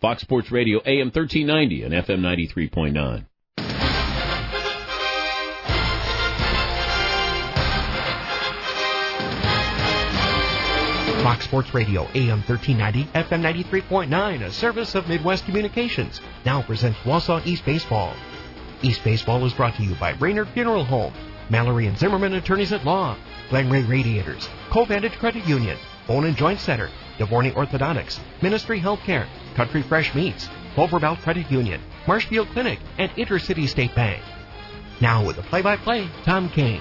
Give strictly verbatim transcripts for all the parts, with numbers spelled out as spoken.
Fox Sports Radio, A M thirteen ninety and F M ninety-three point nine. Fox Sports Radio, A M thirteen ninety, F M ninety-three point nine, a service of Midwest Communications, now presents Wausau East Baseball. East Baseball is brought to you by Brainerd Funeral Home, Mallory and Zimmerman Attorneys at Law, Glenray Radiators, Covantage Credit Union, Bone and Joint Center, DeVorney Orthodontics, Ministry Healthcare, Country Fresh Meats, Cloverbelt Credit Union, Marshfield Clinic, and Intercity State Bank. Now with the play-by-play, Tom Kane.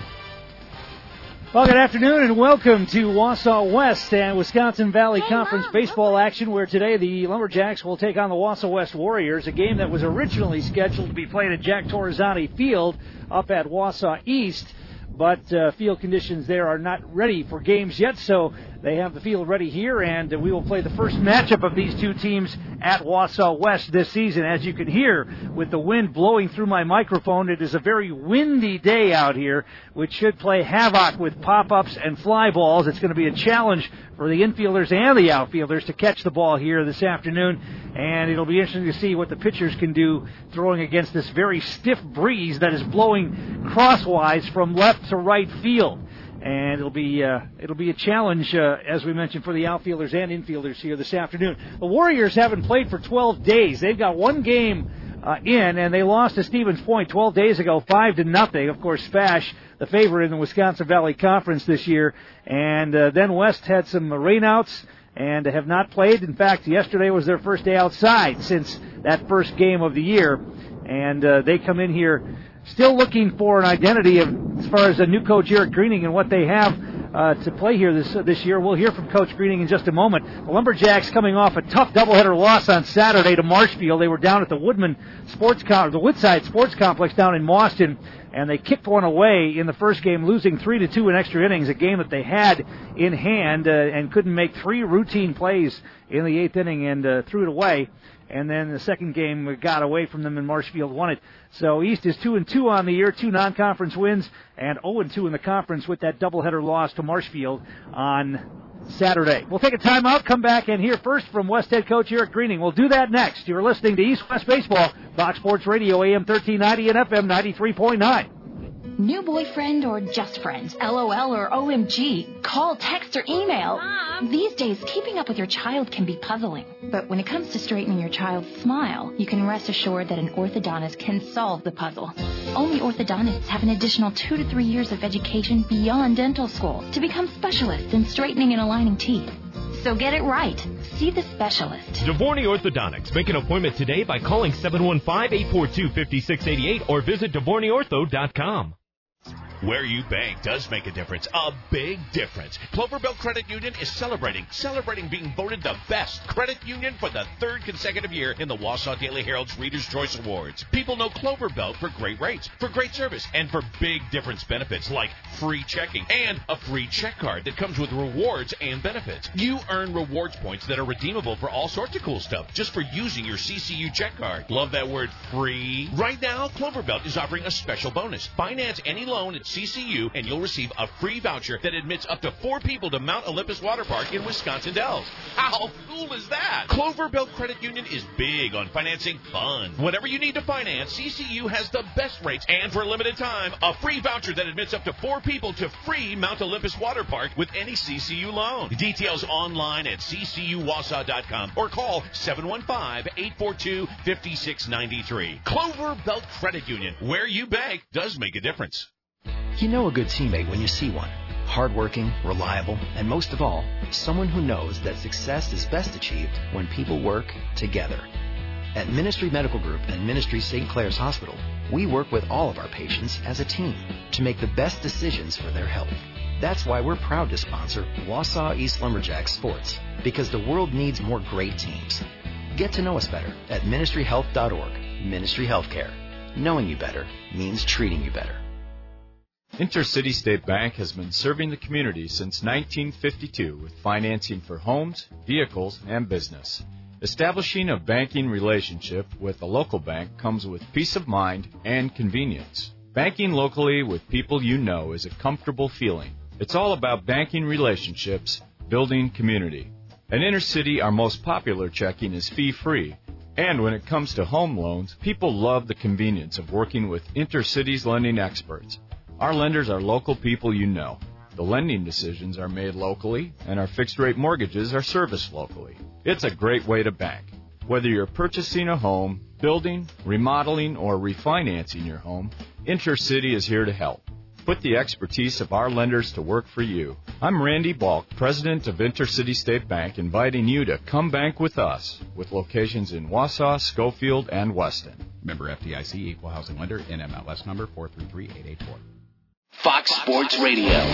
Well, good afternoon and welcome to Wausau West and Wisconsin Valley Conference baseball action, where today the Lumberjacks will take on the Wausau West Warriors, a game that was originally scheduled to be played at Jack Torresani Field up at Wausau East. But uh, field conditions there are not ready for games yet, so they have the field ready here, and uh, we will play the first matchup of these two teams at Wausau West this season. As you can hear, with the wind blowing through my microphone, it is a very windy day out here, which should play havoc with pop-ups and fly balls. It's going to be a challenge for the infielders and the outfielders to catch the ball here this afternoon, and it'll be interesting to see what the pitchers can do throwing against this very stiff breeze that is blowing crosswise from left to right field. And it'll be uh, it'll be a challenge, uh, as we mentioned, for the outfielders and infielders here this afternoon. The Warriors haven't played for twelve days. They've got one game uh, in, and they lost to Stevens Point twelve days ago, five to nothing. Of course, Spash, the favorite in the Wisconsin Valley Conference this year. And uh, then West had some rainouts and have not played. In fact, yesterday was their first day outside since that first game of the year. And uh, they come in here still looking for an identity of, as far as a new coach, Eric Greening, and what they have uh, to play here this uh, this year. We'll hear from Coach Greening in just a moment. The Lumberjacks coming off a tough doubleheader loss on Saturday to Marshfield. They were down at the Woodman Sports Com- the Woodside Sports Complex down in Mauston, and they kicked one away in the first game, losing three to two in extra innings, a game that they had in hand uh, and couldn't make three routine plays in the eighth inning and uh, threw it away. And then the second game got away from them, and Marshfield won it. So East is two and two on the year, two non-conference wins, and oh and two in the conference with that doubleheader loss to Marshfield on Saturday. We'll take a timeout, come back, and hear first from West head coach Eric Greening. We'll do that next. You're listening to East West Baseball, Fox Sports Radio, A M thirteen ninety and F M ninety-three point nine. New boyfriend or just friends, LOL or O M G, call, text, or email. Mom. These days, keeping up with your child can be puzzling. But when it comes to straightening your child's smile, you can rest assured that an orthodontist can solve the puzzle. Only orthodontists have an additional two to three years of education beyond dental school to become specialists in straightening and aligning teeth. So get it right. See the specialist. DeVorney Orthodontics. Make an appointment today by calling seven one five, eight four two, five six eight eight or visit devorney ortho dot com. Where you bank does make a difference, a big difference. Cloverbelt Credit Union is celebrating, celebrating being voted the best credit union for the third consecutive year in the Wausau Daily Herald's Reader's Choice Awards. People know Cloverbelt for great rates, for great service, and for big difference benefits like free checking and a free check card that comes with rewards and benefits. You earn rewards points that are redeemable for all sorts of cool stuff just for using your C C U check card. Love that word, free. Right now, Cloverbelt is offering a special bonus. Finance any loan at C C U, and you'll receive a free voucher that admits up to four people to Mount Olympus Water Park in Wisconsin Dells. How cool is that? Cloverbelt Credit Union is big on financing fun. Whatever you need to finance, C C U has the best rates, and for a limited time, a free voucher that admits up to four people to free Mount Olympus Water Park with any C C U loan. Details online at c c u wausau dot com or call seven one five, eight four two, five six nine three. Cloverbelt Credit Union, where you bank does make a difference. You know a good teammate when you see one. Hardworking, reliable, and most of all, someone who knows that success is best achieved when people work together. At Ministry Medical Group and Ministry Saint Clair's Hospital, we work with all of our patients as a team to make the best decisions for their health. That's why we're proud to sponsor Wausau East Lumberjacks Sports, because the world needs more great teams. Get to know us better at ministry health dot org. Ministry Healthcare. Knowing you better means treating you better. Intercity State Bank has been serving the community since nineteen fifty-two with financing for homes, vehicles, and business. Establishing a banking relationship with a local bank comes with peace of mind and convenience. Banking locally with people you know is a comfortable feeling. It's all about banking relationships, building community. At Intercity, our most popular checking is fee-free, And when it comes to home loans, people love the convenience of working with Intercity's lending experts. Our lenders are local people you know. The lending decisions are made locally, and our fixed-rate mortgages are serviced locally. It's a great way to bank. Whether you're purchasing a home, building, remodeling, or refinancing your home, Intercity is here to help. Put the expertise of our lenders to work for you. I'm Randy Balk, president of Intercity State Bank, inviting you to come bank with us, with locations in Wausau, Schofield, and Weston. Member F D I C, Equal Housing Lender, N M L S number four three three eight eight four. Fox Sports Radio. We're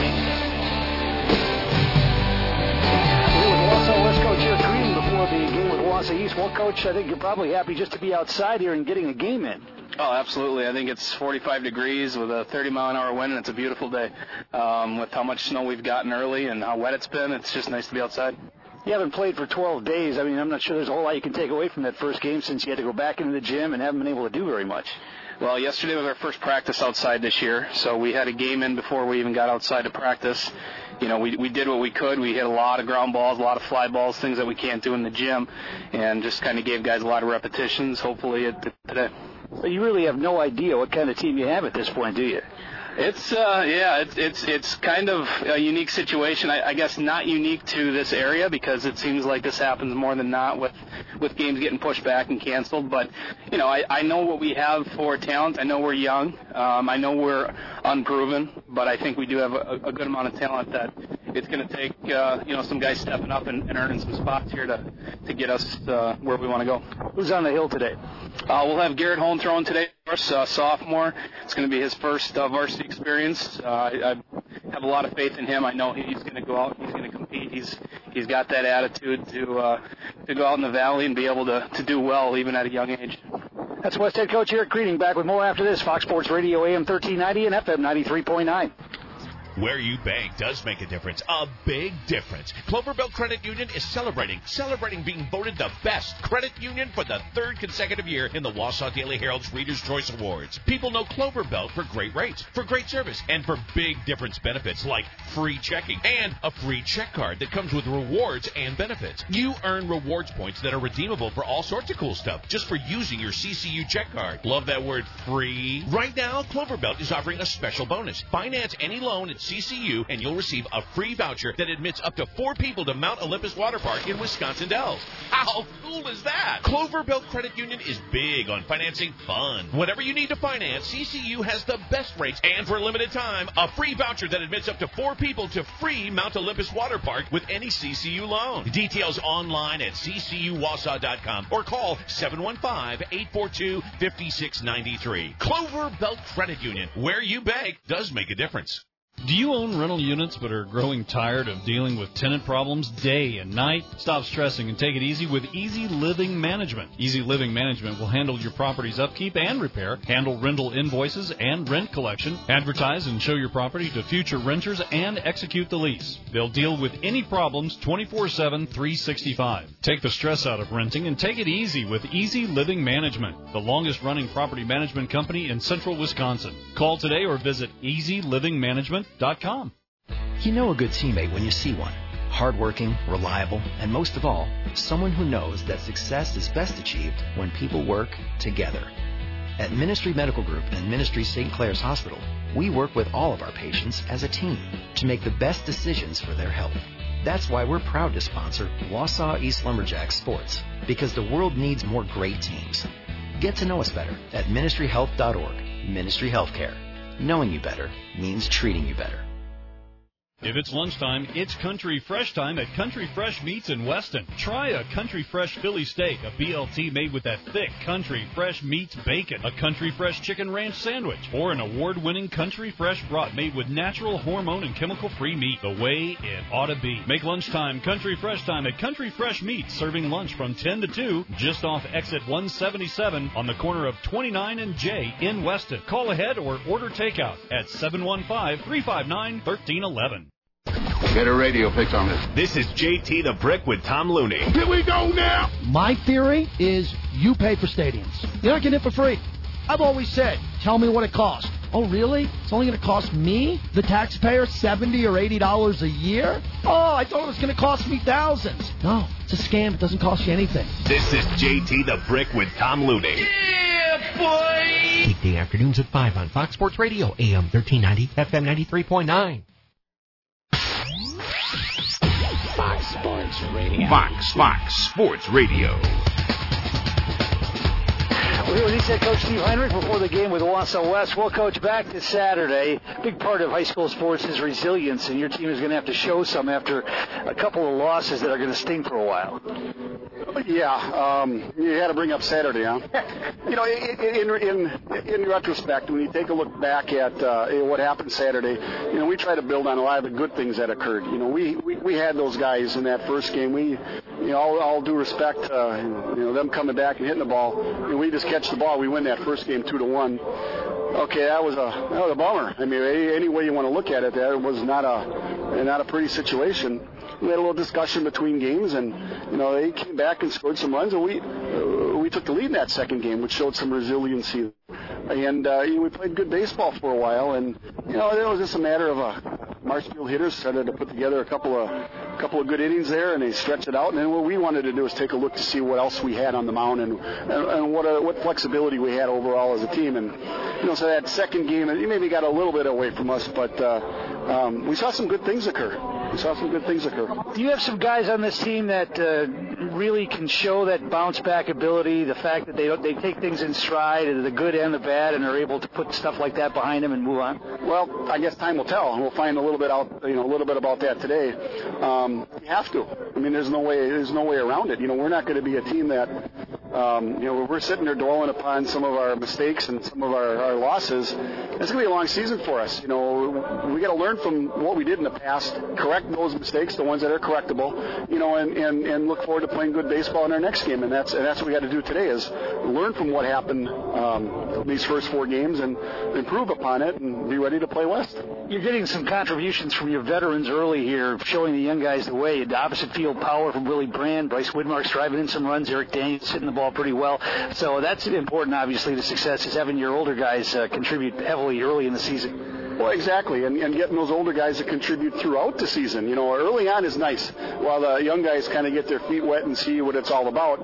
with Wausau West coach Eric Green before the game with Wausau East. Well, Coach, I think you're probably happy just to be outside here and getting a game in. Oh, absolutely. I think it's forty-five degrees with a thirty mile an hour wind, and it's a beautiful day. Um, with how much snow we've gotten early and how wet it's been, it's just nice to be outside. You haven't played for twelve days. I mean, I'm not sure there's a whole lot you can take away from that first game since you had to go back into the gym and haven't been able to do very much. Well, yesterday was our first practice outside this year, so we had a game in before we even got outside to practice. You know, we we did what we could. We hit a lot of ground balls, a lot of fly balls, things that we can't do in the gym, and just kind of gave guys a lot of repetitions, hopefully, at the, today. But you really have no idea what kind of team you have at this point, do you? It's, uh, yeah, it's, it's, it's kind of a unique situation. I, I guess not unique to this area because it seems like this happens more than not with, with games getting pushed back and canceled. But, you know, I, I know what we have for talent. I know we're young. Um, I know we're unproven, but I think we do have a, a good amount of talent that it's going to take, uh, you know, some guys stepping up and, and earning some spots here to, to get us uh, where we want to go. Who's on the hill today? Uh, we'll have Garrett Holm throwing today. Uh, sophomore. It's going to be his first uh, varsity experience. Uh, I, I have a lot of faith in him. I know he's going to go out. He's going to compete. He's he's got that attitude to uh, to go out in the valley and be able to, to do well even at a young age. That's West Head Coach Eric Green. Back with more after this. Fox Sports Radio, A M thirteen ninety and F M ninety-three point nine. Where you bank does make a difference, a big difference. Clover Belt Credit Union is celebrating, celebrating being voted the best credit union for the third consecutive year in the Wausau Daily Herald's Reader's Choice Awards. People know Clover Belt for great rates, for great service, and for big difference benefits like free checking and a free check card that comes with rewards and benefits. You earn rewards points that are redeemable for all sorts of cool stuff just for using your C C U check card. Love that word, free. Right now, Clover Belt is offering a special bonus. Finance any loan at C C U and you'll receive a free voucher that admits up to four people to Mount Olympus Water Park in Wisconsin Dells. How cool is that? Clover Belt Credit Union is big on financing fun. Whatever you need to finance, C C U has the best rates and for a limited time, a free voucher that admits up to four people to free Mount Olympus Water Park with any C C U loan. Details online at c c u wausau dot com or call seven one five, eight four two, five six nine three. Clover Belt Credit Union, where you bank does make a difference. Do you own rental units but are growing tired of dealing with tenant problems day and night? Stop stressing and take it easy with Easy Living Management. Easy Living Management will handle your property's upkeep and repair, handle rental invoices and rent collection, advertise and show your property to future renters, and execute the lease. They'll deal with any problems twenty-four seven, three sixty-five. Take the stress out of renting and take it easy with Easy Living Management, the longest-running property management company in central Wisconsin. Call today or visit easy living management dot com. You know a good teammate when you see one. Hardworking, reliable, and most of all, someone who knows that success is best achieved when people work together. At Ministry Medical Group and Ministry Saint Clair's Hospital, we work with all of our patients as a team to make the best decisions for their health. That's why we're proud to sponsor Wausau East Lumberjacks Sports, because the world needs more great teams. Get to know us better at ministry health dot org. Ministry Healthcare. Knowing you better means treating you better. If it's lunchtime, it's Country Fresh time at Country Fresh Meats in Weston. Try a Country Fresh Philly steak, a B L T made with that thick Country Fresh Meats bacon, a Country Fresh Chicken Ranch sandwich, or an award-winning Country Fresh brat made with natural, hormone, and chemical-free meat, the way it ought to be. Make lunchtime Country Fresh time at Country Fresh Meats, serving lunch from ten to two, just off exit one seventy-seven on the corner of twenty-nine and J in Weston. Call ahead or order takeout at seven one five, three five nine, one three one one. Get a radio fix on this. This is J T the Brick with Tom Looney. Here we go now. My theory is you pay for stadiums. You're not getting it for free. I've always said, tell me what it costs. Oh, really? It's only going to cost me, the taxpayer, seventy or eighty dollars a year? Oh, I thought it was going to cost me thousands. No, it's a scam. It doesn't cost you anything. This is J T the Brick with Tom Looney. Yeah, boy! Weekday afternoons at five on Fox Sports Radio, A M thirteen ninety, F M ninety-three point nine. Fox Sports Radio. Fox, Fox Sports Radio. We're here with head coach Steve Heinrich before the game with Wausau West. Well, Coach, back to Saturday. Big part of high school sports is resilience, and your team is going to have to show some after a couple of losses that are going to sting for a while. Yeah, um, you had to bring up Saturday, huh? You know, in, in in retrospect, when you take a look back at uh, what happened Saturday, you know, we try to build on a lot of the good things that occurred. You know, we, we, we had those guys in that first game. We, you know, all, all due respect, uh, you know, them coming back and hitting the ball, and we just catch the ball. We win that first game two to one. Okay, that was a that was a bummer. I mean, any, any way you want to look at it, that was not a not a pretty situation. We had a little discussion between games, and you know they came back and scored some runs, and we uh, we took the lead in that second game, which showed some resiliency. And uh, you know, we played good baseball for a while, and you know it was just a matter of a Marshfield hitters started to put together a couple of a couple of good innings there, and they stretched it out. And then what we wanted to do is take a look to see what else we had on the mound and and, and what uh, what flexibility we had overall as a team. And you know, so that second game, it maybe got a little bit away from us, but uh, um, we saw some good things occur. We saw some good things occur. Do you have some guys on this team that uh, really can show that bounce back ability, the fact that they they take things in stride, the good and the bad, and are able to put stuff like that behind them and move on? Well, I guess time will tell, and we'll find a little bit out, you know, a little bit about that today. Um, you have to. I mean, there's no way there's no way around it. You know, we're not going to be a team that, um, you know, we're sitting there dwelling upon some of our mistakes and some of our, our losses. It's going to be a long season for us. You know, we got to learn from what we did in the past, correct those mistakes, the ones that are correctable, you know, and, and, and look forward to playing good baseball in our next game. And that's and that's what we got to do today is learn from what happened um, these first four games and improve upon it and be ready to play West. You're getting some contributions from your veterans early here, showing the young guys the way. The opposite field power from Willie Brand, Bryce Widmark's driving in some runs, Eric Daniels hitting the ball pretty well. So that's important, obviously, to success is having your older guys uh, contribute heavily early in the season. Well, exactly, and, and getting those older guys to contribute throughout the season. You know, early on is nice, while the young guys kind of get their feet wet and see what it's all about.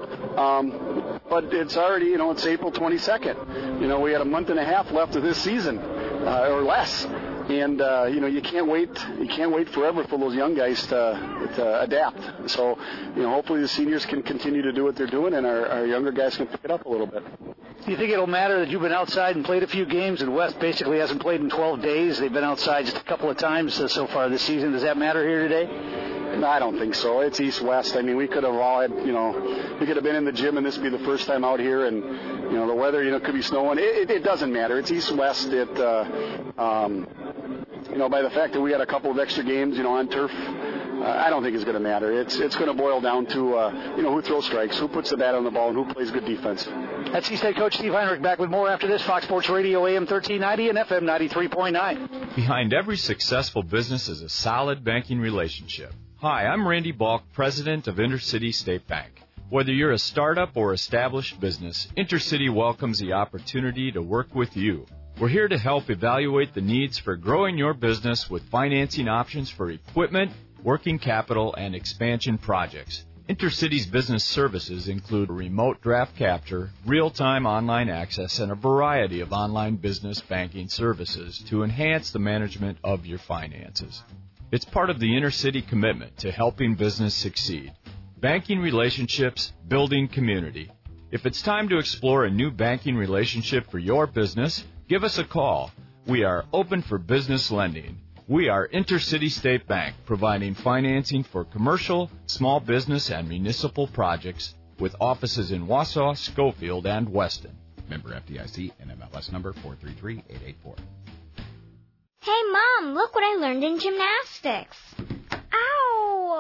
Um, but it's already, you know, it's April twenty-second. You know, we had a month and a half left of this season, uh, or less. And uh, you know, you can't wait. You can't wait forever for those young guys to, to adapt. So, you know, hopefully the seniors can continue to do what they're doing, and our, our younger guys can pick it up a little bit. Do you think it'll matter that you've been outside and played a few games, and West basically hasn't played in twelve days? They've been outside just a couple of times uh, so far this season. Does that matter here today? No, I don't think so. It's East-West. I mean, we could have all had, you know, we could have been in the gym and this would be the first time out here, and, you know, the weather, you know, could be snowing. It, it, it doesn't matter. It's East-West. It, uh, um, you know, by the fact that we had a couple of extra games, you know, on turf, uh, I don't think it's going to matter. It's it's going to boil down to, uh, you know, who throws strikes, who puts the bat on the ball, and who plays good defense. That's East State coach Steve Heinrich. Back with more after this. Fox Sports Radio, A M thirteen ninety and F M ninety-three point nine. Behind every successful business is a solid banking relationship. Hi, I'm Randy Balk, president of Intercity State Bank. Whether you're a startup or established business, Intercity welcomes the opportunity to work with you. We're here to help evaluate the needs for growing your business with financing options for equipment, working capital, and expansion projects. Intercity's business services include remote draft capture, real-time online access, and a variety of online business banking services to enhance the management of your finances. It's part of the Intercity commitment to helping business succeed. Banking relationships, building community. If it's time to explore a new banking relationship for your business, give us a call. We are open for business lending. We are Intercity State Bank, providing financing for commercial, small business, and municipal projects with offices in Wausau, Schofield, and Weston. Member F D I C and M L S number four three three eight eight four. Hey, Mom, look what I learned in gymnastics. Ow!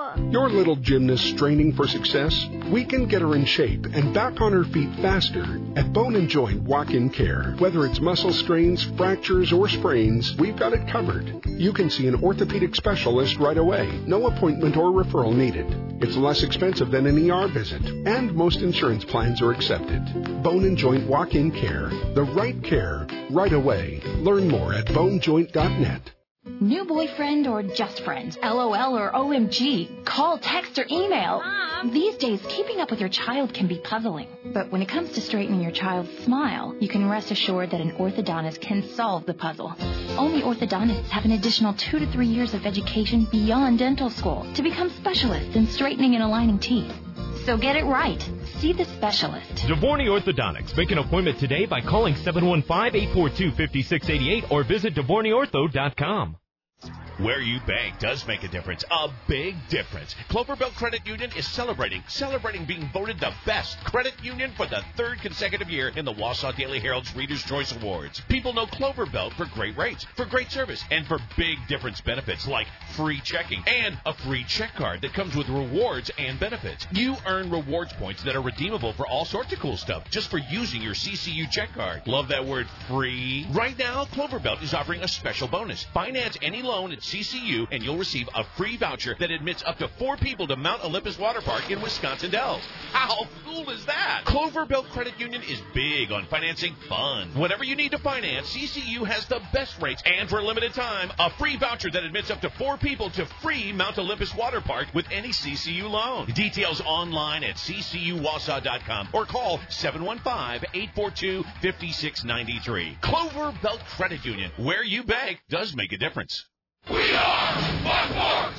Your little gymnast straining for success? We can get her in shape and back on her feet faster at Bone and Joint Walk-In Care. Whether it's muscle strains, fractures, or sprains, we've got it covered. You can see an orthopedic specialist right away. No appointment or referral needed. It's less expensive than an E R visit, and most insurance plans are accepted. Bone and Joint Walk-In Care. The right care, right away. Learn more at bone joint dot net. New boyfriend or just friends? LOL or O M G? Call, text, or email. Mom. These days, keeping up with your child can be puzzling. But when it comes to straightening your child's smile, you can rest assured that an orthodontist can solve the puzzle. Only orthodontists have an additional two to three years of education beyond dental school to become specialists in straightening and aligning teeth. So get it right. See the specialist. Devorny Orthodontics. Make an appointment today by calling seven one five, eight four two, five six eight eight or visit devorny ortho dot com. Where you bank does make a difference, a big difference. Clover Belt Credit Union is celebrating, celebrating being voted the best credit union for the third consecutive year in the Wausau Daily Herald's Reader's Choice Awards. People know Clover Belt for great rates, for great service, and for big difference benefits like free checking and a free check card that comes with rewards and benefits. You earn rewards points that are redeemable for all sorts of cool stuff just for using your C C U check card. Love that word, free. Right now, Clover Belt is offering a special bonus. Finance any loan at C C U and you'll receive a free voucher that admits up to four people to Mount Olympus Water Park in Wisconsin Dells. How cool is that? Clover Belt Credit Union is big on financing fun. Whatever you need to finance, C C U has the best rates, and for a limited time, a free voucher that admits up to four people to free Mount Olympus Water Park with any C C U loan. Details online at c c u wausau dot com or call seven one five, eight four two, five six nine three. Clover Belt Credit Union, where you bank does make a difference. We are Buckboards!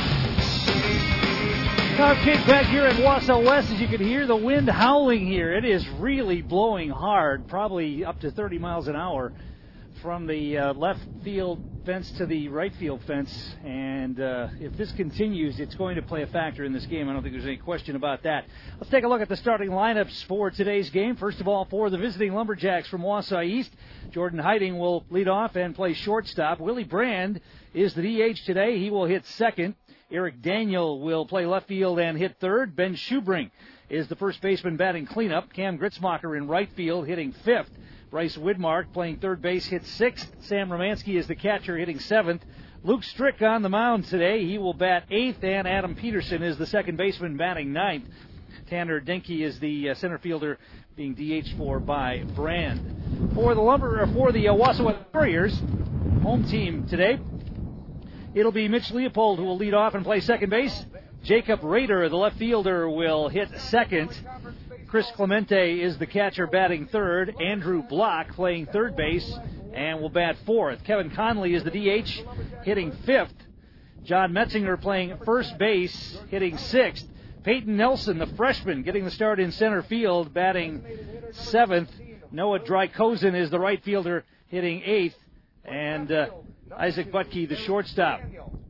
Tom King back here at Wausau West. As you can hear the wind howling here. It is really blowing hard, probably up to thirty miles an hour from the uh, left field fence to the right field fence. And uh, if this continues, it's going to play a factor in this game. I don't think there's any question about that. Let's take a look at the starting lineups for today's game. First of all, for the visiting Lumberjacks from Wausau East, Jordan Heiting will lead off and play shortstop. Willie Brand is the D H today. He will hit second. Eric Daniel will play left field and hit third. Ben Schubring is the first baseman batting cleanup. Cam Gritzmacher in right field hitting fifth. Bryce Widmark playing third base hits sixth. Sam Romansky is the catcher hitting seventh. Luke Strick on the mound today. He will bat eighth, and Adam Peterson is the second baseman batting ninth. Tanner Denke is the uh, center fielder being D H'd for by Brand. For the lumber, or for the uh, Wausau Warriors, home team today, it'll be Mitch Leopold who will lead off and play second base. Jacob Rader, the left fielder, will hit second. Chris Clemente is the catcher batting third. Andrew Block playing third base and will bat fourth. Kevin Conley is the D H hitting fifth. John Metzinger playing first base hitting sixth. Peyton Nelson, the freshman, getting the start in center field batting seventh. Noah Drykosen is the right fielder hitting eighth. And uh, Isaac Butke, the shortstop,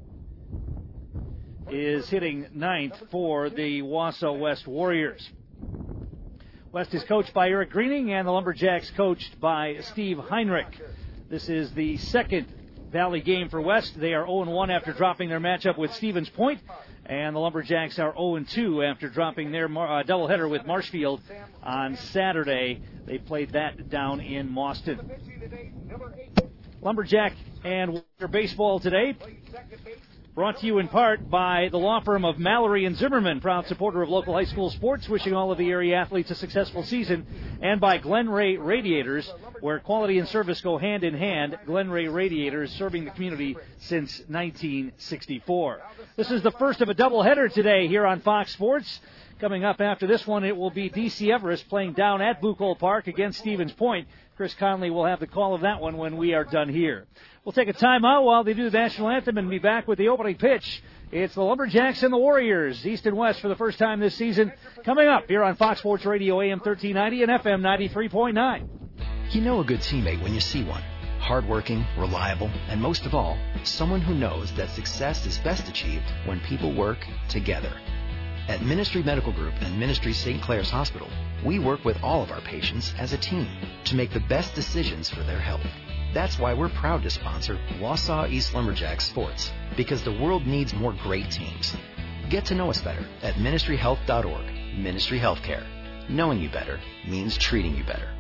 is hitting ninth for the Wausau West Warriors. West is coached by Eric Greening, and the Lumberjacks coached by Steve Heinrich. This is the second Valley game for West. They are oh and one after dropping their matchup with Stevens Point, and the Lumberjacks are oh and two after dropping their uh, doubleheader with Marshfield on Saturday. They played that down in Mauston. Lumberjack and Warrior baseball today, brought to you in part by the law firm of Mallory and Zimmerman, proud supporter of local high school sports, wishing all of the area athletes a successful season, and by Glen Ray Radiators, where quality and service go hand in hand. Glen Ray Radiators, serving the community since nineteen sixty-four. This is the first of a doubleheader today here on Fox Sports. Coming up after this one, it will be D C Everest playing down at Bucol Park against Stevens Point. Chris Conley will have the call of that one when we are done here. We'll take a timeout while they do the national anthem and be back with the opening pitch. It's the Lumberjacks and the Warriors, East and West, for the first time this season. Coming up here on Fox Sports Radio, A M thirteen ninety and F M ninety-three point nine. You know a good teammate when you see one. Hardworking, reliable, and most of all, someone who knows that success is best achieved when people work together. At Ministry Medical Group and Ministry Saint Clair's Hospital, we work with all of our patients as a team to make the best decisions for their health. That's why we're proud to sponsor Wausau East Lumberjacks Sports, because the world needs more great teams. Get to know us better at ministry health dot org. Ministry Healthcare. Knowing you better means treating you better.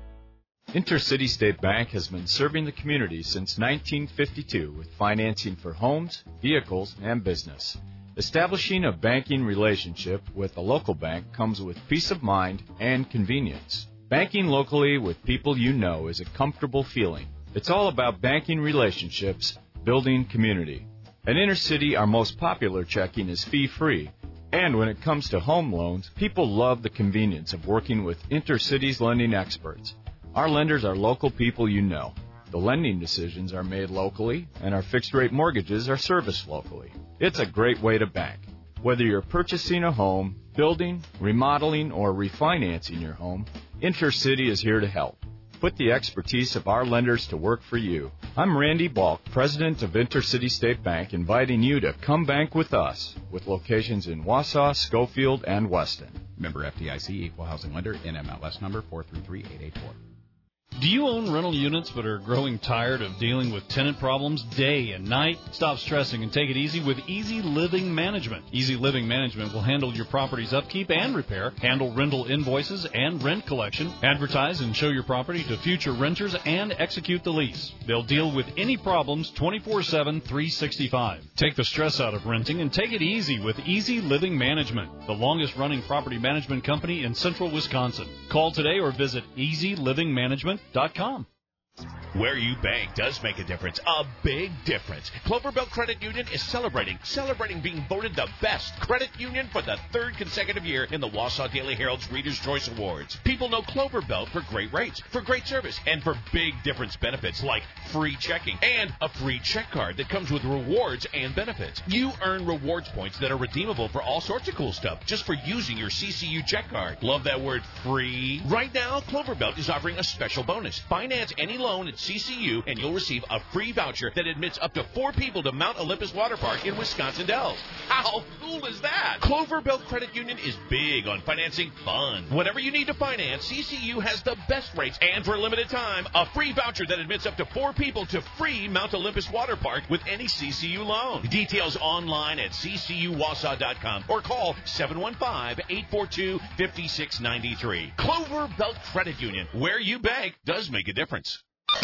Intercity State Bank has been serving the community since nineteen fifty-two with financing for homes, vehicles, and business. Establishing a banking relationship with a local bank comes with peace of mind and convenience. Banking locally with people you know is a comfortable feeling. It's all about banking relationships, building community. At Intercity, our most popular checking is fee-free. And when it comes to home loans, people love the convenience of working with Intercity's lending experts. Our lenders are local people you know. The lending decisions are made locally, and our fixed-rate mortgages are serviced locally. It's a great way to bank. Whether you're purchasing a home, building, remodeling, or refinancing your home, Intercity is here to help. Put the expertise of our lenders to work for you. I'm Randy Balk, president of Intercity State Bank, inviting you to come bank with us, with locations in Wausau, Schofield, and Weston. Member F D I C, Equal Housing Lender, N M L S number four three three eight eight four. Do you own rental units but are growing tired of dealing with tenant problems day and night? Stop stressing and take it easy with Easy Living Management. Easy Living Management will handle your property's upkeep and repair, handle rental invoices and rent collection, advertise and show your property to future renters, and execute the lease. They'll deal with any problems twenty-four seven, three sixty-five. Take the stress out of renting and take it easy with Easy Living Management, the longest-running property management company in central Wisconsin. Call today or visit easy living management dot com. Where you bank does make a difference, a big difference. Cloverbelt Credit Union is celebrating, celebrating being voted the best credit union for the third consecutive year in the Wausau Daily Herald's Reader's Choice Awards. People know Cloverbelt for great rates, for great service, and for big difference benefits like free checking and a free check card that comes with rewards and benefits. You earn rewards points that are redeemable for all sorts of cool stuff just for using your C C U check card. Love that word, free. Right now, Cloverbelt is offering a special bonus. Finance any loan at C C U and you'll receive a free voucher that admits up to four people to Mount Olympus Water Park in Wisconsin Dells. How cool is that? Cloverbelt Credit Union is big on financing fun. Whatever you need to finance, C C U has the best rates, and for a limited time, a free voucher that admits up to four people to free Mount Olympus Water Park with any C C U loan. Details online at c c u wausau dot com or call seven one five, eight four two, five six nine three. Cloverbelt Credit Union, where you bank does make a difference.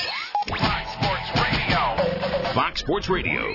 Fox Sports Radio. Fox Sports Radio.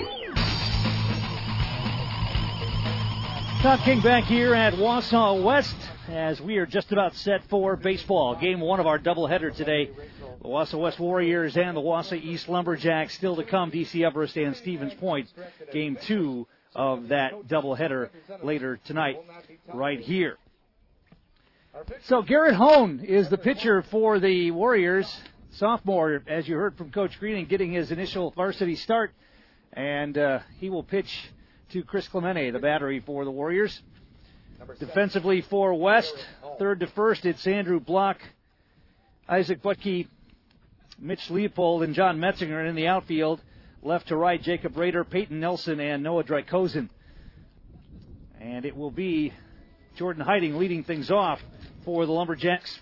Todd King back here at Wausau West as we are just about set for baseball. Game one of our doubleheader today. The Wausau West Warriors and the Wausau East Lumberjacks still to come. D C Everest and Stevens Point. Game two of that doubleheader later tonight right here. So Garrett Hone is the pitcher for the Warriors. Sophomore, as you heard from Coach Greening, getting his initial varsity start. And uh, he will pitch to Chris Clemente, the battery for the Warriors. Defensively for West, third to first, it's Andrew Block, Isaac Butke, Mitch Leopold, and John Metzinger. And in the outfield, left to right, Jacob Rader, Peyton Nelson, and Noah Drykosen. And it will be Jordan Heiding leading things off for the Lumberjacks.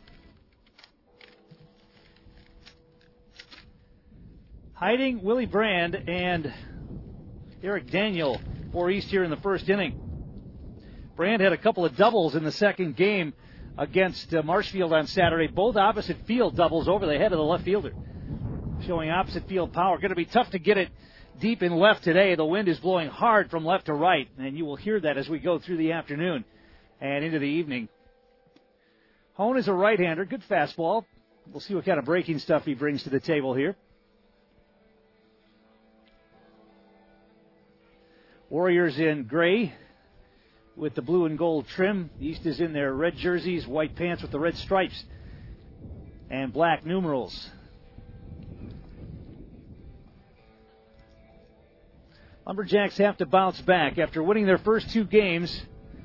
Heiding, Willie Brand, and Eric Daniel for East here in the first inning. Brand had a couple of doubles in the second game against uh, Marshfield on Saturday. Both opposite field doubles over the head of the left fielder, showing opposite field power. Going to be tough to get it deep in left today. The wind is blowing hard from left to right, and you will hear that as we go through the afternoon and into the evening. Hone is a right-hander, good fastball. We'll see what kind of breaking stuff he brings to the table here. Warriors in gray with the blue and gold trim. The East is in their red jerseys, white pants with the red stripes, and black numerals. Lumberjacks have to bounce back after winning their first two games.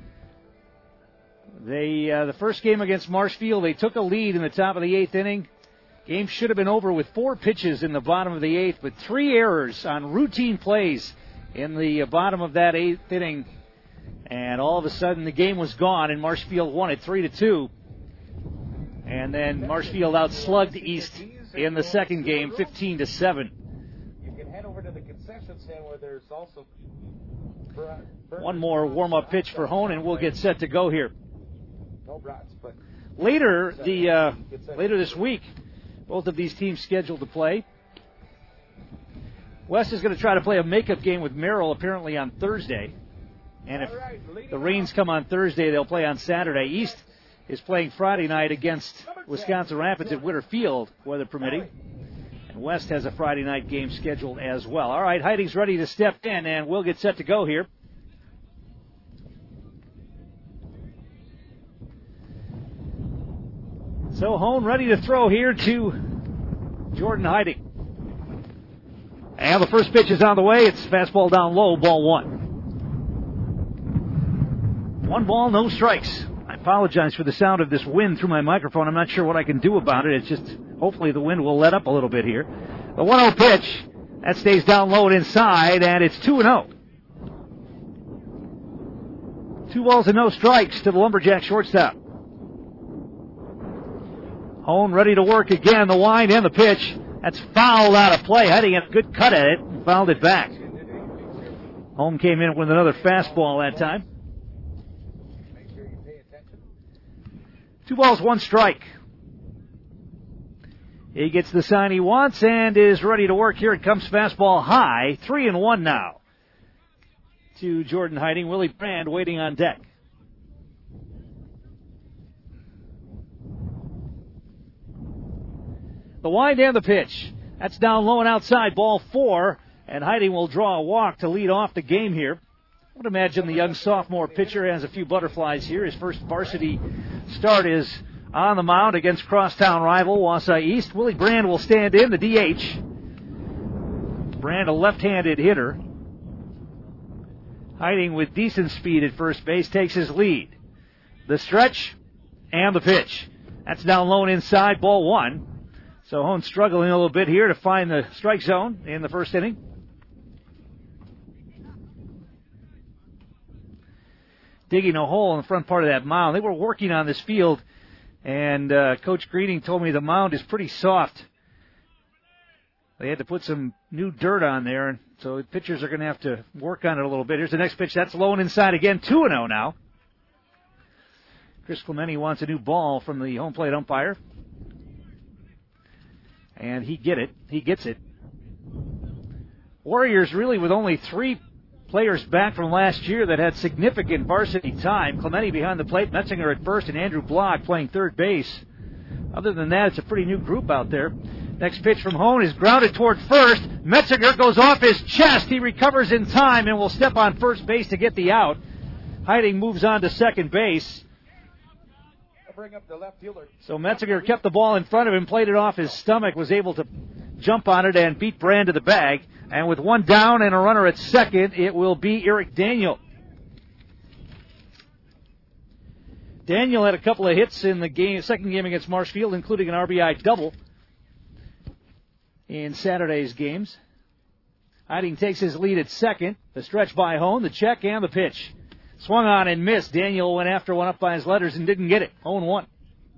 They uh, the first game against Marshfield, they took a lead in the top of the eighth inning. Game should have been over with four pitches in the bottom of the eighth, but three errors on routine plays in the bottom of that eighth inning, and all of a sudden the game was gone, and Marshfield won it three to two. And then Marshfield outslugged East in the second game, fifteen to seven. You can head over to the concession stand where there's also One more warm-up pitch for Hone, and we'll get set to go here. Later, the uh, later this week, both of these teams scheduled to play. West is going to try to play a makeup game with Merrill apparently on Thursday. And if the Rains come on Thursday, they'll play on Saturday. East is playing Friday night against Wisconsin Rapids at Witter Field, weather permitting. And West has a Friday night game scheduled as well. All right, Heiting's ready to step in, and we'll get set to go here. So Hone ready to throw here to Jordan Heiting. And the first pitch is on the way. It's fastball down low, ball one. One ball, no strikes. I apologize for the sound of this wind through my microphone. I'm not sure what I can do about it. It's just, hopefully the wind will let up a little bit here. The one oh pitch, that stays down low and inside, and it's two and oh. Two balls and no strikes to the Lumberjack shortstop. Hone ready to work again. The wind and the pitch. That's fouled out of play. Heading a good cut at it and fouled it back. Home came in with another fastball that time. Two balls, one strike. He gets the sign he wants and is ready to work. Here it comes, fastball high. Three and one now to Jordan Heiting. Willie Brand waiting on deck. The wind and the pitch. That's down low and outside, ball four. And Heiting will draw a walk to lead off the game here. I would imagine the young sophomore pitcher has a few butterflies here. His first varsity start is on the mound against crosstown rival Wausau East. Willie Brand will stand in, the D H. Brand, a left-handed hitter. Heiting with decent speed at first base, takes his lead. The stretch and the pitch. That's down low and inside, ball one. So Hone struggling a little bit here to find the strike zone in the first inning. Digging a hole in the front part of that mound. They were working on this field, and uh, Coach Greening told me the mound is pretty soft. They had to put some new dirt on there, and so the pitchers are going to have to work on it a little bit. Here's the next pitch. That's low and inside again, two and oh now. Chris Clemente wants a new ball from the home plate umpire. And he get it. He gets it. Warriors really with only three players back from last year that had significant varsity time. Clemente behind the plate, Metzinger at first, and Andrew Block playing third base. Other than that, it's a pretty new group out there. Next pitch from Hone is grounded toward first. Metzinger goes off his chest. He recovers in time and will step on first base to get the out. Heiting moves on to second base. Bring up the left fielder. So Metzinger kept the ball in front of him, played it off his stomach, was able to jump on it and beat Brand to the bag. And with one down and a runner at second, it will be Eric Daniel. Daniel had a couple of hits in the game, second game against Marshfield, including an R B I double in Saturday's games. Heiting takes his lead at second. The stretch by Hone, the check, and the pitch. Swung on and missed. Daniel went after one up by his letters and didn't get it. oh and one.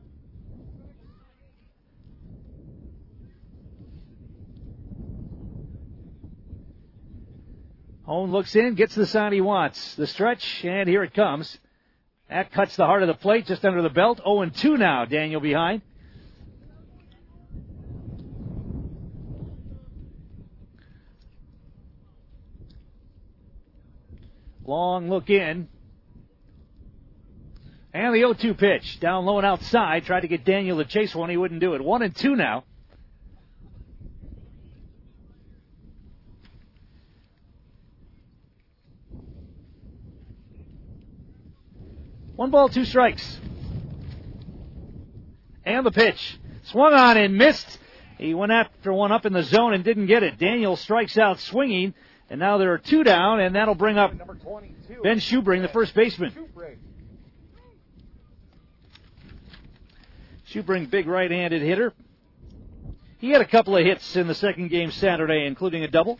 Hone looks in, gets the sign he wants. The stretch, and here it comes. That cuts the heart of the plate just under the belt. oh and two now. Daniel behind. Long look in. And the oh two pitch. Down low and outside. Tried to get Daniel to chase one. He wouldn't do it. One and two now. One ball, two strikes. And the pitch. Swung on and missed. He went after one up in the zone and didn't get it. Daniel strikes out swinging. And now there are two down, and that'll bring up Ben Schubring, the first baseman. Schubring, big right-handed hitter. He had a couple of hits in the second game Saturday, including a double.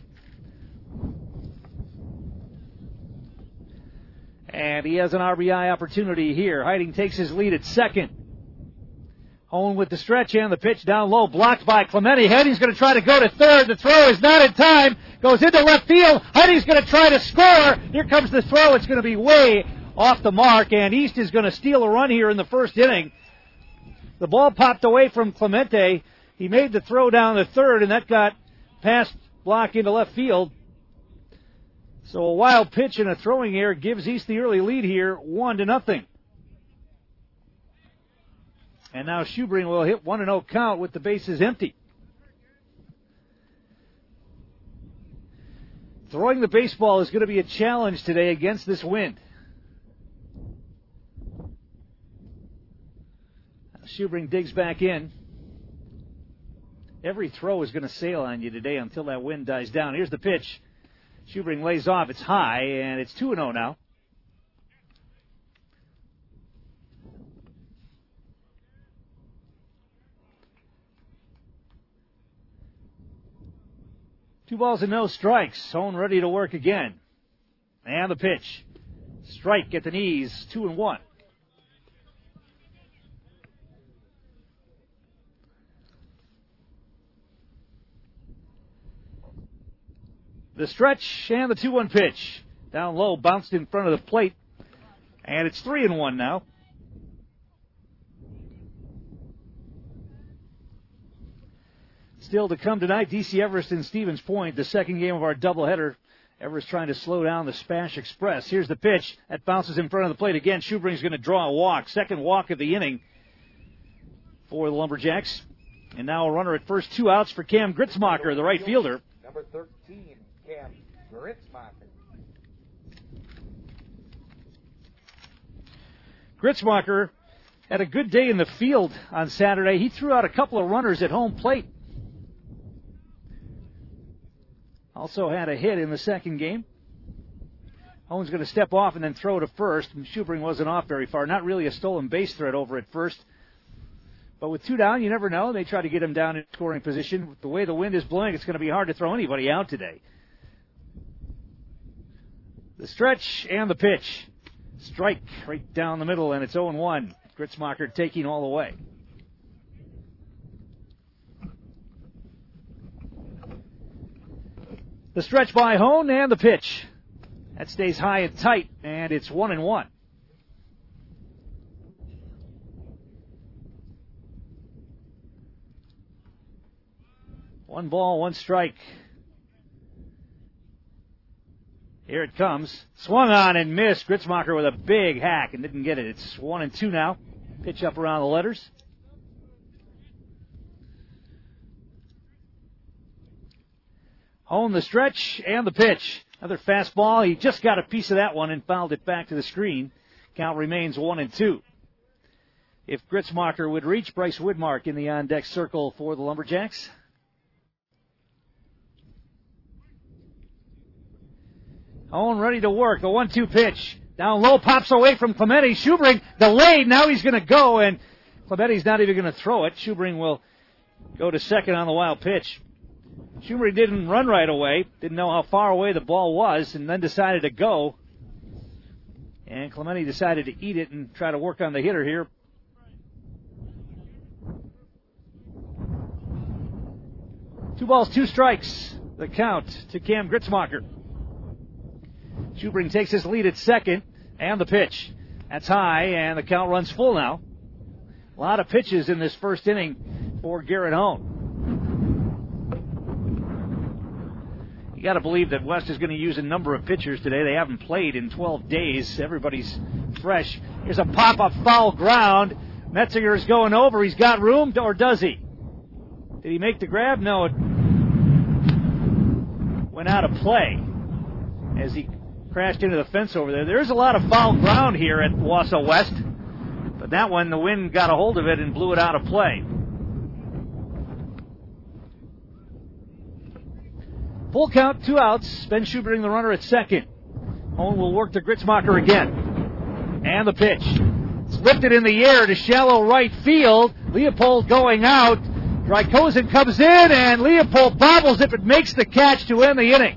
And he has an R B I opportunity here. Heiting takes his lead at second. Hone with the stretch and the pitch down low, blocked by Clemente. Heading's going to try to go to third. The throw is not in time. Goes into left field. Heading's going to try to score. Here comes the throw. It's going to be way off the mark, and East is going to steal a run here in the first inning. The ball popped away from Clemente. He made the throw down the third, and that got past block into left field. So a wild pitch and a throwing error gives East the early lead here, one to nothing. And now Schubring will hit one and oh count with the bases empty. Throwing the baseball is going to be a challenge today against this wind. Schubring digs back in. Every throw is going to sail on you today until that wind dies down. Here's the pitch. Schubring lays off. It's high, and it's two and oh now. Two balls and no strikes. Hone ready to work again. And the pitch. Strike at the knees. Two and one. The stretch and the two one pitch. Down low, bounced in front of the plate. And it's three and one now. Still to come tonight, D C Everest and Stevens Point, the second game of our doubleheader. Everest trying to slow down the Spash Express. Here's the pitch. That bounces in front of the plate again. Schubring's going to draw a walk. Second walk of the inning for the Lumberjacks. And now a runner at first, two outs for Cam Gritzmacher, the right fielder. Number thirteen, Cam Gritzmacher. Gritzmacher had a good day in the field on Saturday. He threw out a couple of runners at home plate. Also had a hit in the second game. Hone's going to step off and then throw to first. Schubring wasn't off very far. Not really a stolen base threat over at first. But with two down, you never know. They try to get him down in scoring position. With the way the wind is blowing, it's going to be hard to throw anybody out today. The stretch and the pitch. Strike right down the middle, and it's oh and one. Gritzmacher taking all the way. The stretch by Hone and the pitch. That stays high and tight, and it's one and one. One ball, one strike. Here it comes. Swung on and missed. Gritzmacher with a big hack and didn't get it. It's one and two now. Pitch up around the letters. Hone the stretch and the pitch. Another fastball. He just got a piece of that one and fouled it back to the screen. Count remains one and two. If Gritzmacher would reach, Bryce Woodmark in the on-deck circle for the Lumberjacks. Hone ready to work. The one two pitch. Down low, pops away from Clemente. Schubring delayed. Now he's going to go, and Clemente's not even going to throw it. Schubring will go to second on the wild pitch. Schubring didn't run right away. Didn't know how far away the ball was, and then decided to go. And Clemente decided to eat it and try to work on the hitter here. Two balls, two strikes. The count to Cam Gritzmacher. Schubring takes his lead at second, and the pitch. That's high, and the count runs full now. A lot of pitches in this first inning for Garrett Hone. You got to believe that West is going to use a number of pitchers today. They haven't played in twelve days. Everybody's fresh. Here's a pop-up foul ground. Metzinger is going over. He's got room, or does he? Did he make the grab? No, it went out of play as he crashed into the fence over there. There's a lot of foul ground here at Wausau West, but that one, the wind got a hold of it and blew it out of play. Full count, two outs. Ben Schubring, the runner at second. Hone will work to Gritzmacher again. And the pitch. It's lifted in the air to shallow right field. Leopold going out. Drykosen comes in, and Leopold bobbles if it makes the catch to end the inning.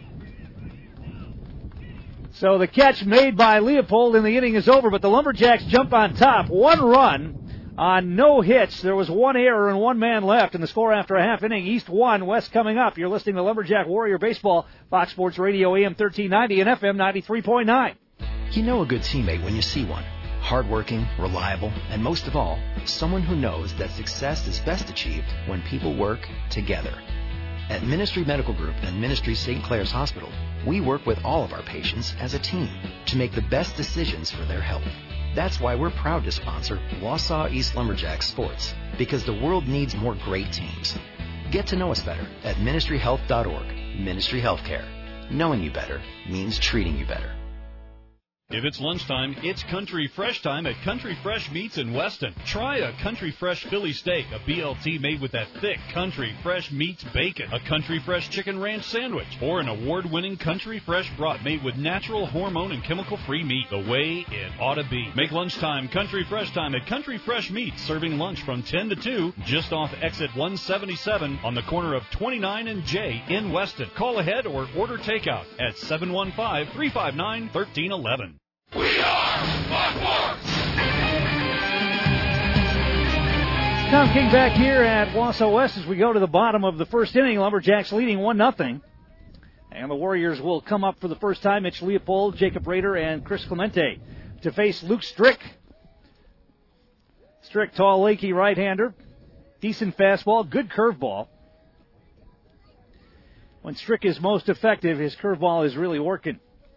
So the catch made by Leopold in the inning is over, but the Lumberjacks jump on top. One run on no hits. There was one error and one man left, and the score after a half inning, East one, West coming up. You're listening to Lumberjack Warrior Baseball, Fox Sports Radio, A M thirteen ninety and F M ninety-three point nine. You know a good teammate when you see one. Hardworking, reliable, and most of all, someone who knows that success is best achieved when people work together. At Ministry Medical Group and Ministry Saint Clair's Hospital, we work with all of our patients as a team to make the best decisions for their health. That's why we're proud to sponsor Wausau East Lumberjacks Sports, because the world needs more great teams. Get to know us better at ministry health dot org. Ministry Healthcare. Knowing you better means treating you better. If it's lunchtime, it's Country Fresh time at Country Fresh Meats in Weston. Try a Country Fresh Philly steak, a B L T made with that thick Country Fresh Meats bacon, a Country Fresh Chicken Ranch sandwich, or an award-winning Country Fresh brat made with natural, hormone, and chemical-free meat, the way it ought to be. Make lunchtime Country Fresh time at Country Fresh Meats, serving lunch from ten to two, just off exit one seventy-seven on the corner of twenty-nine and J in Weston. Call ahead or order takeout at seven one five, three five nine, one three one one. We are Buckhorns! Tom King back here at Wausau West as we go to the bottom of the first inning. Lumberjacks leading one nothing. And the Warriors will come up for the first time. Mitch Leopold, Jacob Rader, and Chris Clemente to face Luke Strick. Strick, tall, lanky right-hander. Decent fastball, good curveball. When Strick is most effective, his curveball is really working.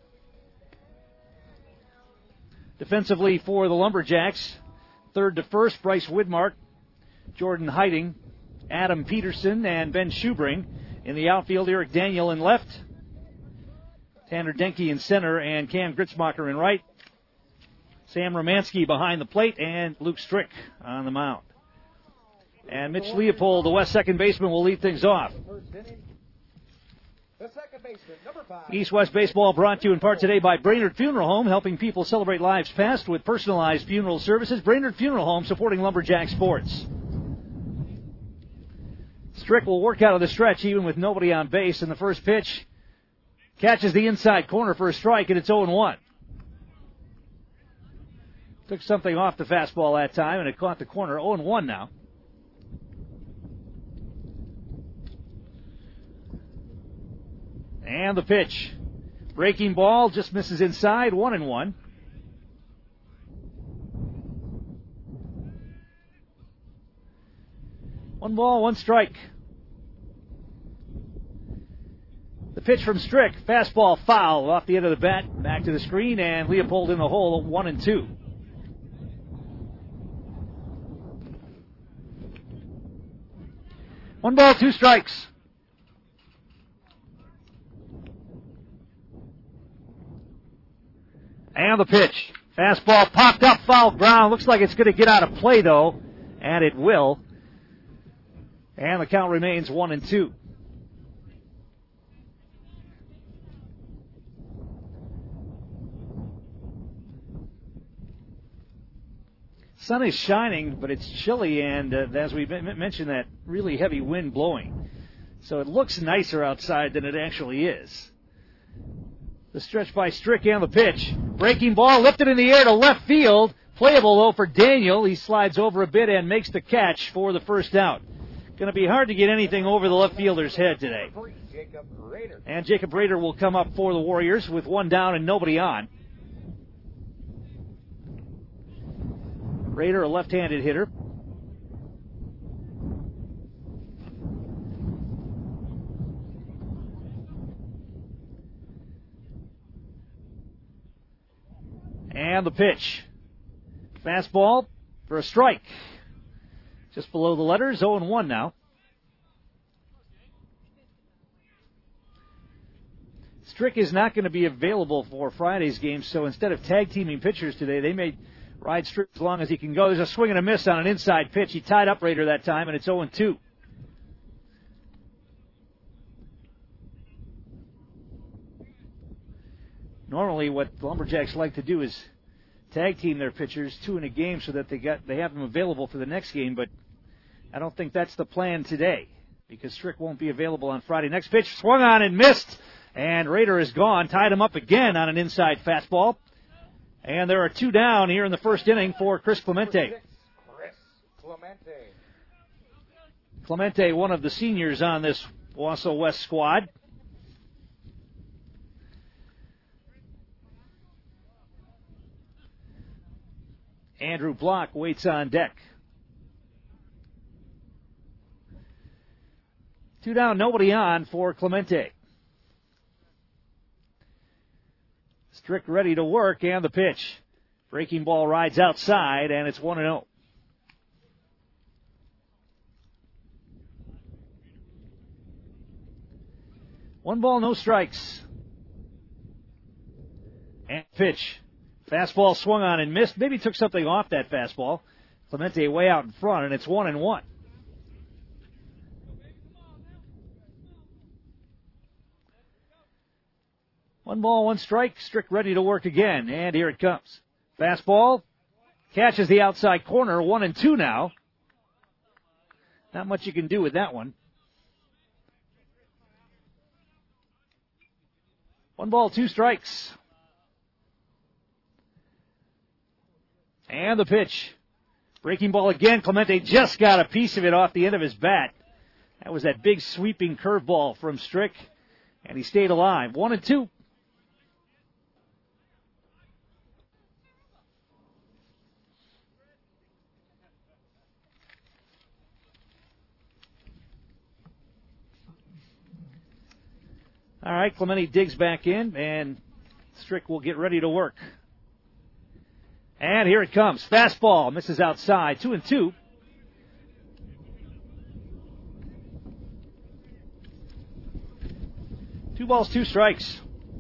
Defensively for the Lumberjacks, third to first, Bryce Widmark, Jordan Heiting, Adam Peterson, and Ben Schubring. In the outfield, Eric Daniel in left, Tanner Denke in center, and Cam Gritzmacher in right. Sam Romansky behind the plate, and Luke Strick on the mound. And Mitch Leopold, the West second baseman, will lead things off. The second baseman, number five. East-West Baseball brought to you in part today by Brainerd Funeral Home, helping people celebrate lives past with personalized funeral services. Brainerd Funeral Home supporting Lumberjack sports. Strick will work out of the stretch even with nobody on base, and the first pitch catches the inside corner for a strike, and it's oh one. Took something off the fastball that time, and it caught the corner. oh one now. And the pitch. Breaking ball, just misses inside, one and one. One ball, one strike. The pitch from Strick, fastball foul off the end of the bat, back to the screen, and Leopold in the hole, one and two. One ball, two strikes. And the pitch. Fastball popped up, foul ground. Looks like it's going to get out of play, though. And it will. And the count remains one and two. Sun is shining, but it's chilly, and uh, as we m- mentioned, that really heavy wind blowing. So it looks nicer outside than it actually is. The stretch by Strick and the pitch. Breaking ball lifted in the air to left field. Playable, though, for Daniel. He slides over a bit and makes the catch for the first out. Going to be hard to get anything over the left fielder's head today. And Jacob Rader will come up for the Warriors with one down and nobody on. Rader, a left-handed hitter. And the pitch. Fastball for a strike. Just below the letters, oh one now. Strick is not going to be available for Friday's game, so instead of tag-teaming pitchers today, they may ride Strick as long as he can go. There's a swing and a miss on an inside pitch. He tied up Rader that time, and it's oh two. Normally, what the Lumberjacks like to do is tag team their pitchers two in a game so that they got they have them available for the next game, but I don't think that's the plan today because Strick won't be available on Friday. Next pitch swung on and missed, and Rader is gone. Tied him up again on an inside fastball. And there are two down here in the first inning for Chris Clemente. Clemente. Clemente, one of the seniors on this Wausau West squad. Andrew Block waits on deck. Two down, nobody on for Clemente. Strick ready to work, and the pitch. Breaking ball rides outside, and it's one and oh. One ball, no strikes. And pitch. Fastball swung on and missed. Maybe took something off that fastball. Clemente way out in front, and it's one and one. One ball, one strike. Strick ready to work again, and here it comes. Fastball catches the outside corner. One and two now. Not much you can do with that one. One ball, two strikes. And the pitch. Breaking ball again. Clemente just got a piece of it off the end of his bat. That was that big sweeping curveball from Strick. And he stayed alive. One and two. All right, Clemente digs back in, and Strick will get ready to work. And here it comes. Fastball misses outside. Two and two. Two balls, two strikes.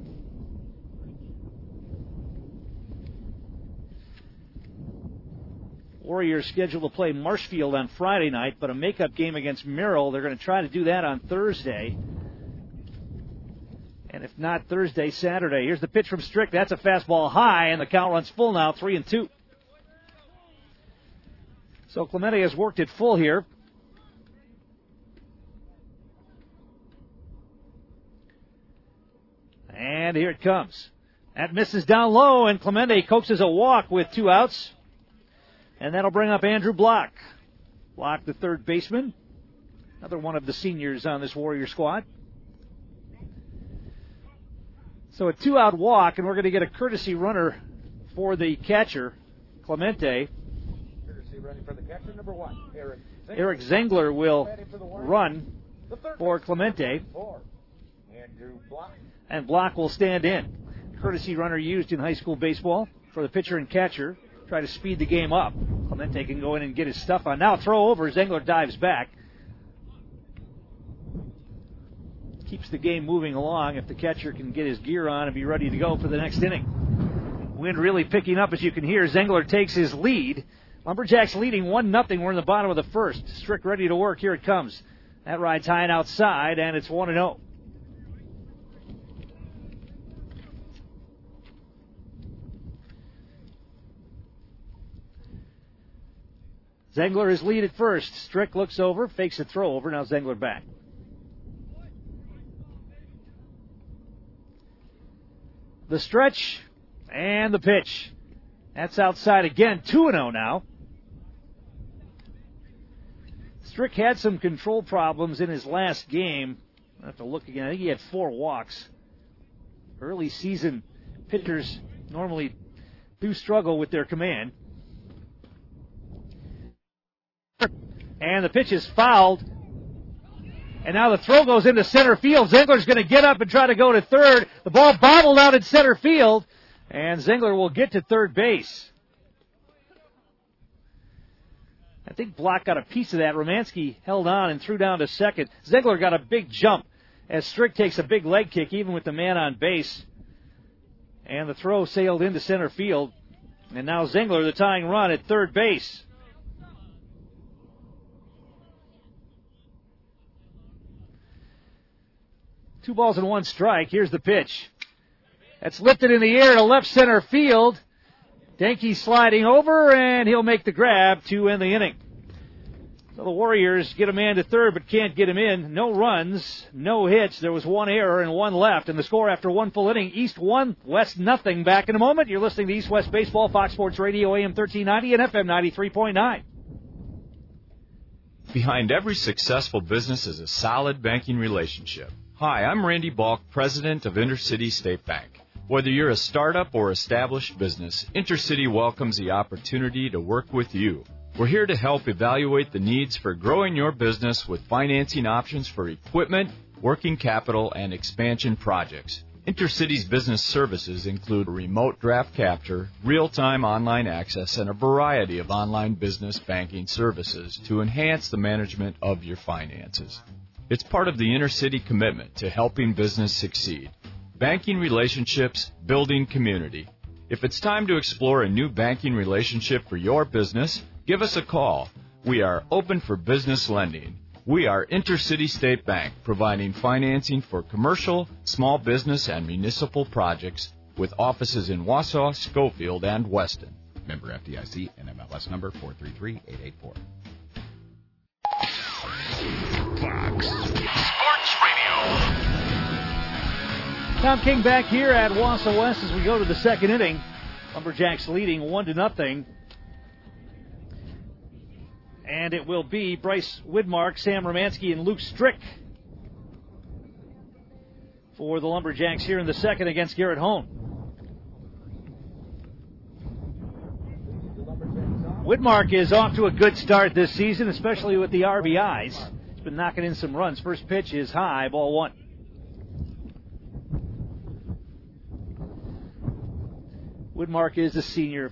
Warriors scheduled to play Marshfield on Friday night, but a makeup game against Merrill. They're going to try to do that on Thursday. And if not Thursday, Saturday. Here's the pitch from Strick. That's a fastball high, and the count runs full now, three and two. So Clemente has worked it full here. And here it comes. That misses down low, and Clemente coaxes a walk with two outs. And that'll bring up Andrew Block. Block, the third baseman. Another one of the seniors on this Warrior squad. So a two-out walk, and we're going to get a courtesy runner for the catcher, Clemente. Courtesy running for the catcher, number one, Eric Zengler. Eric Zengler will run for Clemente. Four, Andrew Block. And Block will stand in. Courtesy runner used in high school baseball for the pitcher and catcher. Try to speed the game up. Clemente can go in and get his stuff on. Now throw over. Zengler dives back. Keeps the game moving along if the catcher can get his gear on and be ready to go for the next inning. Wind really picking up, as you can hear. Zengler takes his lead. Lumberjacks leading one nothing. We're in the bottom of the first. Strick ready to work. Here it comes. That rides high and outside, and it's one and oh. Zengler is lead at first. Strick looks over, fakes a throw over. Now Zengler back. The stretch and the pitch. That's outside again. two and oh now. Strick had some control problems in his last game. I have to look again. I think he had four walks. Early season pitchers normally do struggle with their command. And the pitch is fouled. And now the throw goes into center field. Zengler's going to get up and try to go to third. The ball bobbled out in center field. And Zengler will get to third base. I think Block got a piece of that. Romansky held on and threw down to second. Zengler got a big jump as Strick takes a big leg kick, even with the man on base. And the throw sailed into center field. And now Zengler, the tying run at third base. Two balls and one strike. Here's the pitch. That's lifted in the air to left center field. Denke sliding over, and he'll make the grab to end the inning. So the Warriors get a man to third, but can't get him in. No runs, no hits. There was one error and one left. And the score after one full inning, East one, West nothing. Back in a moment. You're listening to East West Baseball, Fox Sports Radio, A M thirteen ninety and F M ninety-three point nine. Behind every successful business is a solid banking relationship. Hi, I'm Randy Balk, president of Intercity State Bank. Whether you're a startup or established business, Intercity welcomes the opportunity to work with you. We're here to help evaluate the needs for growing your business with financing options for equipment, working capital, and expansion projects. Intercity's business services include remote draft capture, real-time online access, and a variety of online business banking services to enhance the management of your finances. It's part of the Intercity commitment to helping business succeed. Banking relationships, building community. If it's time to explore a new banking relationship for your business, give us a call. We are open for business lending. We are Intercity State Bank, providing financing for commercial, small business, and municipal projects with offices in Wausau, Schofield, and Weston. Member F D I C, N M L S number four three three eight eight four. Fox Sports Radio. Tom King back here at Wausau West as we go to the second inning. Lumberjacks leading one to nothing. And it will be Bryce Widmark, Sam Romansky, and Luke Strick for the Lumberjacks here in the second against Garrett Hone. Widmark is off to a good start this season, especially with the R B Is. He's been knocking in some runs. First pitch is high, ball one. Widmark is a senior.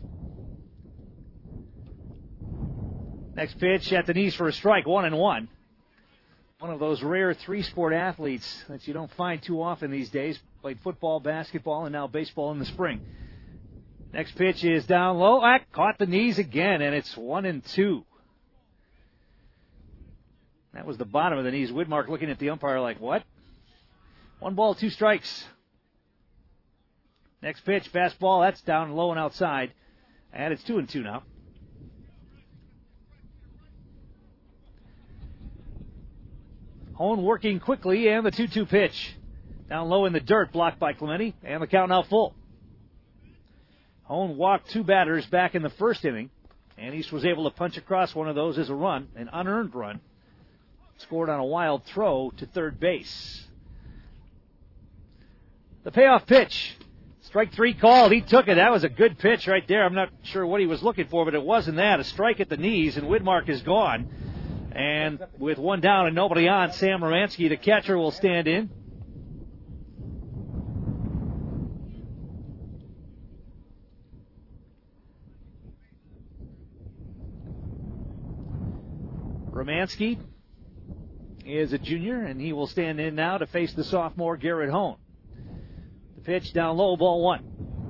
Next pitch at the knees for a strike, one and one. One of those rare three-sport athletes that you don't find too often these days. Played football, basketball, and now baseball in the spring. Next pitch is down low. Ah, caught the knees again, and it's one and two. That was the bottom of the knees. Widmark looking at the umpire like, what? One ball, two strikes. Next pitch, fastball. That's down low and outside. And it's two and two now. Hone working quickly, and the two two pitch. Down low in the dirt, blocked by Clemente, and the count now full. Hone walked two batters back in the first inning, and East was able to punch across one of those as a run, an unearned run. Scored on a wild throw to third base. The payoff pitch. Strike three called. He took it. That was a good pitch right there. I'm not sure what he was looking for, but it wasn't that. A strike at the knees, and Widmark is gone. And with one down and nobody on, Sam Romansky, the catcher, will stand in. Romansky is a junior, and he will stand in now to face the sophomore Garrett Hone. The pitch down low, ball one.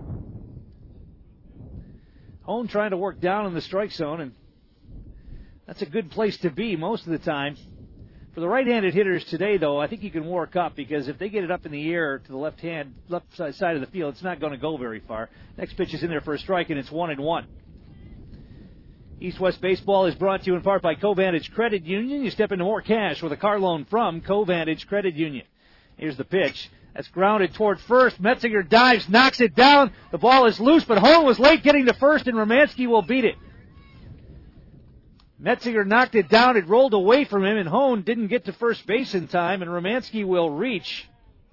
Hone trying to work down in the strike zone, and that's a good place to be most of the time. For the right-handed hitters today, though, I think you can work up, because if they get it up in the air to the left hand, left side of the field, it's not going to go very far. Next pitch is in there for a strike, and it's one and one. East-West Baseball is brought to you in part by Covantage Credit Union. You step into more cash with a car loan from Covantage Credit Union. Here's the pitch. That's grounded toward first. Metzinger dives, knocks it down. The ball is loose, but Hone was late getting to first, and Romansky will beat it. Metzinger knocked it down. It rolled away from him, and Hone didn't get to first base in time, and Romansky will reach.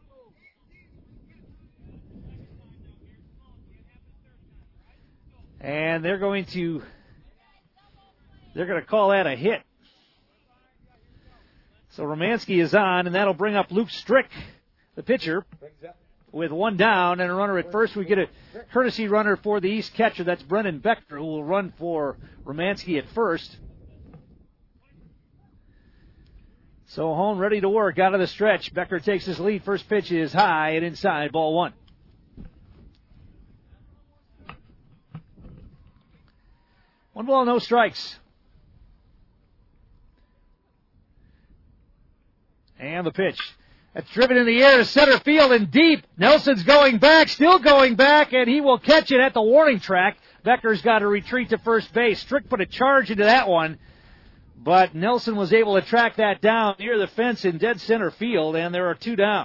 And they're going to they're going to call that a hit. So Romansky is on, and that'll bring up Luke Strick, the pitcher, with one down and a runner at first. We get a courtesy runner for the East catcher. That's Brennan Becker, who will run for Romansky at first. So Hone ready to work out of the stretch. Becker takes his lead. First pitch is high and inside, ball one. One ball, no strikes. And the pitch. That's driven in the air to center field and deep. Nelson's going back, still going back, and he will catch it at the warning track. Becker's got to retreat to first base. Strick put a charge into that one, but Nelson was able to track that down near the fence in dead center field, and there are two down.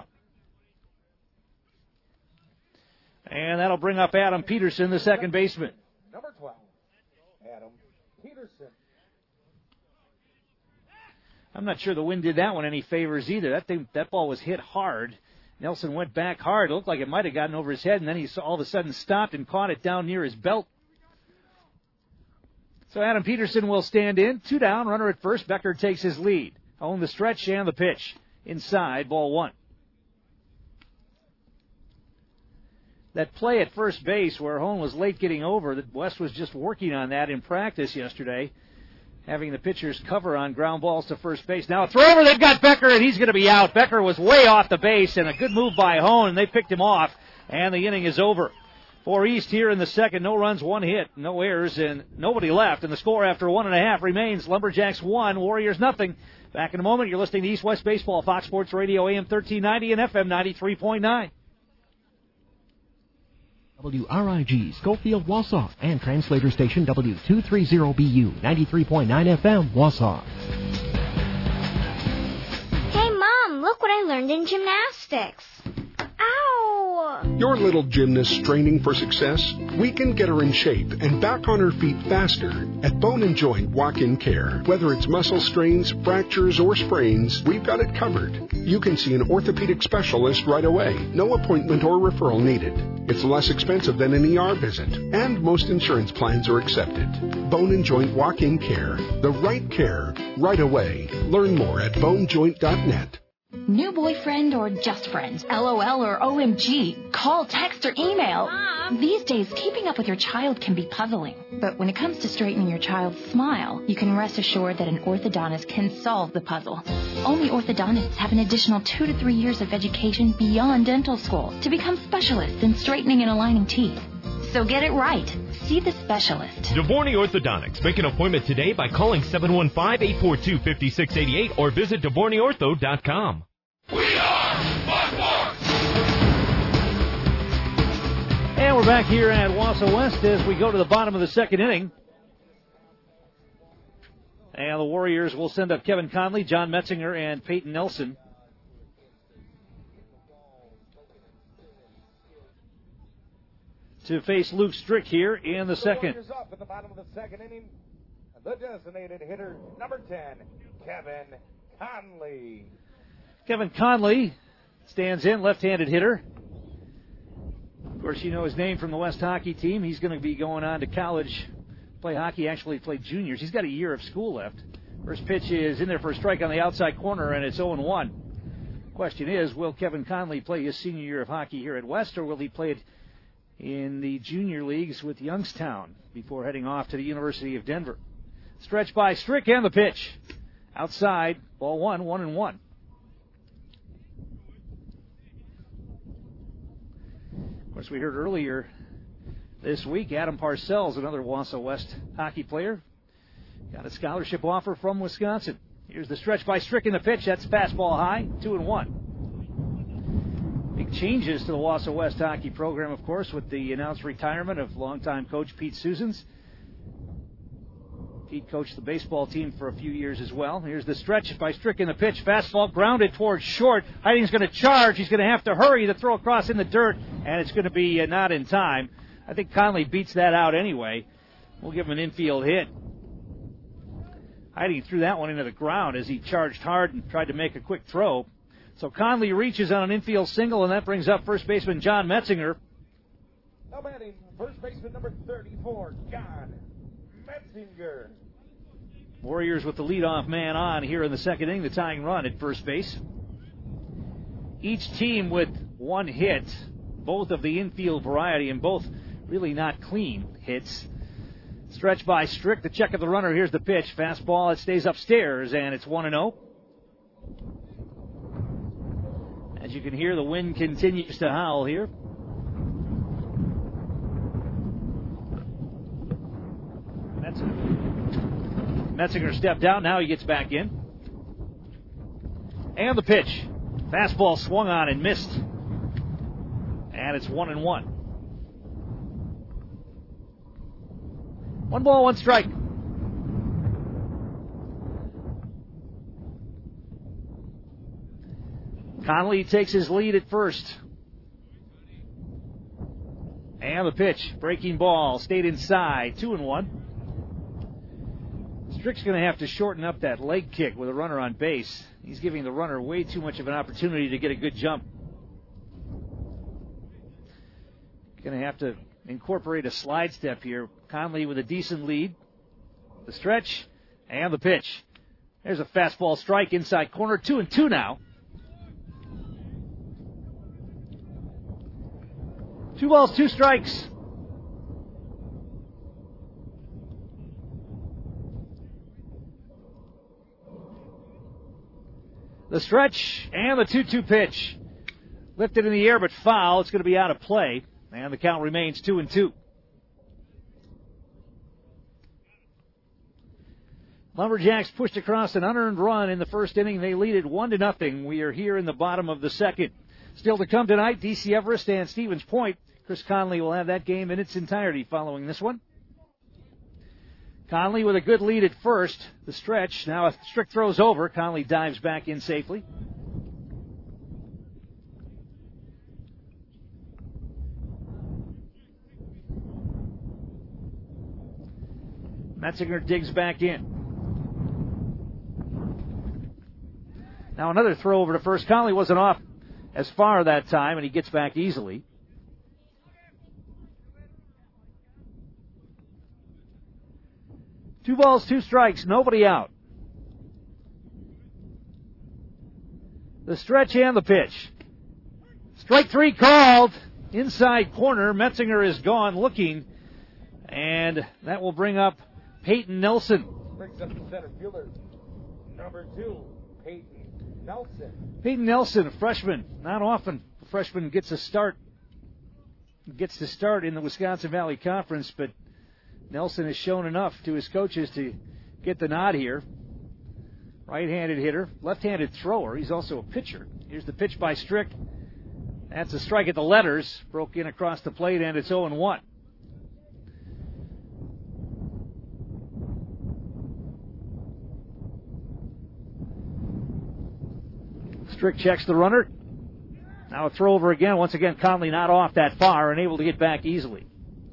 And that'll bring up Adam Peterson, the second baseman. Number twelve, Adam Peterson. I'm not sure the wind did that one any favors either. That thing, that ball was hit hard. Nelson went back hard. It looked like it might have gotten over his head, and then he all of a sudden stopped and caught it down near his belt. So Adam Peterson will stand in. Two down, runner at first. Becker takes his lead. On the stretch and the pitch. Inside, ball one. That play at first base where Hone was late getting over, that West was just working on that in practice yesterday, having the pitchers cover on ground balls to first base. Now a throw over, they've got Becker, and he's going to be out. Becker was way off the base, and a good move by Hone, and they picked him off, and the inning is over. For East here in the second, no runs, one hit, no errors, and nobody left. And the score after one and a half remains Lumberjacks one, Warriors nothing. Back in a moment, you're listening to East West Baseball, Fox Sports Radio, A M thirteen ninety and F M ninety-three point nine. W R I G, Schofield, Wausau, and translator station W two thirty B U, ninety-three point nine F M, Wausau. Hey, Mom, look what I learned in gymnastics. Ow! Your little gymnast training for success? We can get her in shape and back on her feet faster at Bone and Joint Walk-In Care. Whether it's muscle strains, fractures, or sprains, we've got it covered. You can see an orthopedic specialist right away. No appointment or referral needed. It's less expensive than an E R visit, and most insurance plans are accepted. Bone and Joint Walk-In Care. The right care, right away. Learn more at bone joint dot net. New boyfriend or just friend? LOL or O M G? Call, text, or email. Mom. These days, keeping up with your child can be puzzling. But when it comes to straightening your child's smile, you can rest assured that an orthodontist can solve the puzzle. Only orthodontists have an additional two to three years of education beyond dental school to become specialists in straightening and aligning teeth. So get it right. See the specialist. DeVorny Orthodontics. Make an appointment today by calling seven one five, eight four two, five six eight eight or visit devorny ortho dot com. We are Fox Sports! And we're back here at Wausau West as we go to the bottom of the second inning. And the Warriors will send up Kevin Conley, John Metzinger, and Peyton Nelson. To face Luke Strick here in the second. Warriors up at the bottom of the second inning. The designated hitter, number ten, Kevin Conley. Kevin Conley stands in, left-handed hitter. Of course, you know his name from the West hockey team. He's going to be going on to college, play hockey, actually play juniors. He's got a year of school left. First pitch is in there for a strike on the outside corner, and it's oh and one. Question is, will Kevin Conley play his senior year of hockey here at West, or will he play it in the junior leagues with Youngstown before heading off to the University of Denver? Stretch by Strick and the pitch. Outside, ball one, one and one. Of course, we heard earlier this week, Adam Parcells, another Wausau West hockey player, got a scholarship offer from Wisconsin. Here's the stretch by Strick in the pitch. That's fastball high, two and one. Big changes to the Wausau West hockey program, of course, with the announced retirement of longtime coach Pete Susans. Pete coached the baseball team for a few years as well. Here's the stretch by Strick in the pitch. Fastball grounded towards short. Heiding's going to charge. He's going to have to hurry to throw across in the dirt, and it's going to be uh, not in time. I think Conley beats that out anyway. We'll give him an infield hit. Heiding threw that one into the ground as he charged hard and tried to make a quick throw. So Conley reaches on an infield single, and that brings up first baseman John Metzinger. Now batting first baseman number thirty-four, John Metzinger. Warriors with the leadoff man on here in the second inning, the tying run at first base. Each team with one hit, both of the infield variety and both really not clean hits. Stretch by Strick, the check of the runner. Here's the pitch. Fastball, it stays upstairs, and it's one and oh. As you can hear, the wind continues to howl here. Metzinger stepped out. Now he gets back in. And the pitch. Fastball swung on and missed. And it's one and one. One ball, one strike. Conley takes his lead at first. And the pitch. Breaking ball. Stayed inside. Two and one. Strick's going to have to shorten up that leg kick with a runner on base. He's giving the runner way too much of an opportunity to get a good jump. Going to have to incorporate a slide step here. Conley with a decent lead. The stretch and the pitch. There's a fastball strike inside corner. Two and two now. Two balls, two strikes. The stretch and the two two pitch. Lifted in the air but foul. It's going to be out of play. And the count remains two and two. Lumberjacks pushed across an unearned run in the first inning. They lead it one to nothing. We are here in the bottom of the second. Still to come tonight, D C Everest and Stevens Point. Chris Conley will have that game in its entirety following this one. Conley with a good lead at first. The stretch. Now a Strick throws over. Conley dives back in safely. Metzinger digs back in. Now another throw over to first. Conley wasn't off as far that time, and he gets back easily. Two balls, two strikes, nobody out. The stretch and the pitch. Strike three called. Inside corner. Metzinger is gone looking. And that will bring up Peyton Nelson. Brings up the center fielder. Number two, Peyton Nelson. Peyton Nelson, a freshman. Not often a freshman gets a start. Gets to start in the Wisconsin Valley Conference, but Nelson has shown enough to his coaches to get the nod here. Right-handed hitter, left-handed thrower. He's also a pitcher. Here's the pitch by Strick. That's a strike at the letters. Broke in across the plate, and it's oh and one. Strick checks the runner. Now a throw over again. Once again, Conley not off that far and able to get back easily.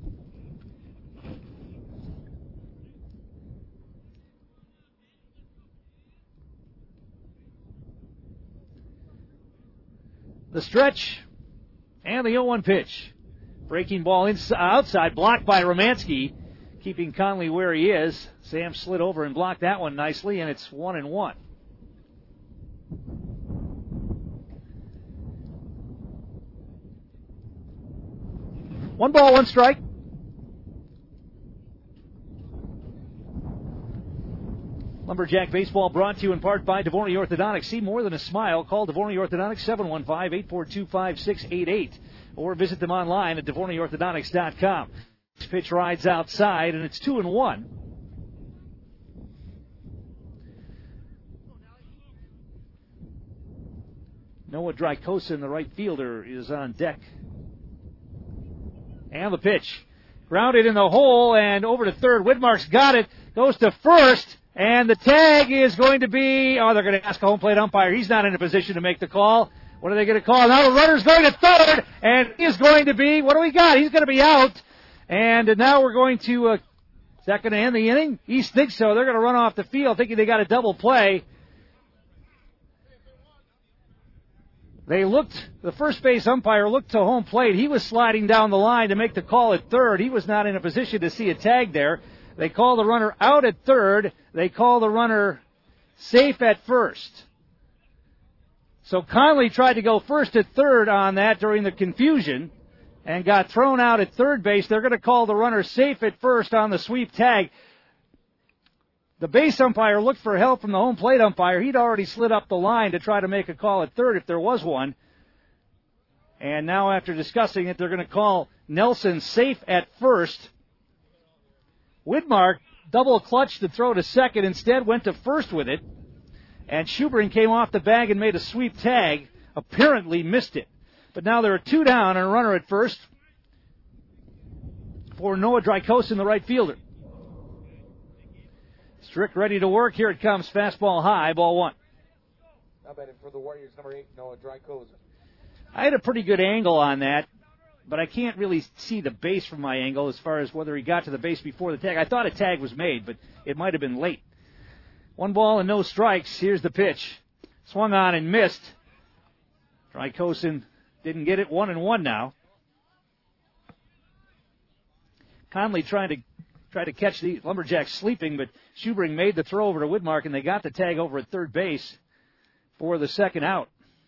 The stretch and the oh one pitch. Breaking ball inside, outside, blocked by Romansky, keeping Conley where he is. Sam slid over and blocked that one nicely, and it's one and one. One ball, one strike. Lumberjack Baseball brought to you in part by Dvorny Orthodontics. See more than a smile. Call Dvorny Orthodontics seven one five, eight four two, five six eight eight or visit them online at Dvorny Orthodontics dot com. This pitch rides outside, and it's two and one. Noah Drykosin, the right fielder, is on deck. And the pitch. Grounded in the hole and over to third. Widmark's got it. Goes to first. And the tag is going to be, oh, they're going to ask a home plate umpire. He's not in a position to make the call. What are they going to call? Now the runner's going to third, and he is going to be, what do we got? He's going to be out. And now we're going to, uh, is that going to end the inning? East thinks so. They're going to run off the field thinking they got a double play. They looked, the first base umpire looked to home plate. He was sliding down the line to make the call at third. He was not in a position to see a tag there. They call the runner out at third. They call the runner safe at first. So Conley tried to go first at third on that during the confusion and got thrown out at third base. They're going to call the runner safe at first on the sweep tag. The base umpire looked for help from the home plate umpire. He'd already slid up the line to try to make a call at third if there was one. And now after discussing it, they're going to call Nelson safe at first. Widmark double clutched to throw to second, instead went to first with it. And Schubring came off the bag and made a sweep tag, apparently missed it. But now there are two down and a runner at first for Noah Drykosin, the right fielder. Strick ready to work. Here it comes. Fastball high, ball one. Now batting for the Warriors, number eight, Noah Drykosin. I had a pretty good angle on that, but I can't really see the base from my angle as far as whether he got to the base before the tag. I thought a tag was made, but it might have been late. One ball and no strikes. Here's the pitch. Swung on and missed. Drykosen didn't get it. One and one now. Conley trying to try to catch the Lumberjacks sleeping, but Schubring made the throw over to Widmark, and they got the tag over at third base for the second out.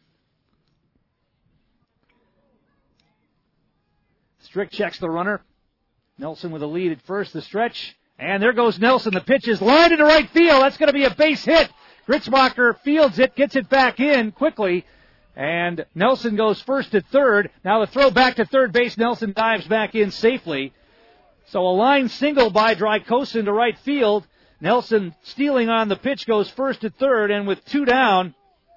Strick checks the runner. Nelson with a lead at first, the stretch. And there goes Nelson. The pitch is lined into right field. That's going to be a base hit. Gritzmacher fields it, gets it back in quickly. And Nelson goes first to third. Now the throw back to third base. Nelson dives back in safely. So a line single by Drykosen to right field. Nelson stealing on the pitch goes first to third. And with two down,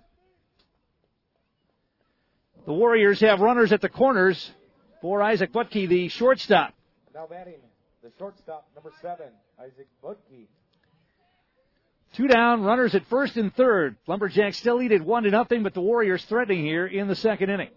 the Warriors have runners at the corners for Isaac Butke, the shortstop. Now batting the shortstop, number seven, Isaac Butke. Two down, runners at first and third. Lumberjacks still lead at one to nothing, but the Warriors threatening here in the second inning.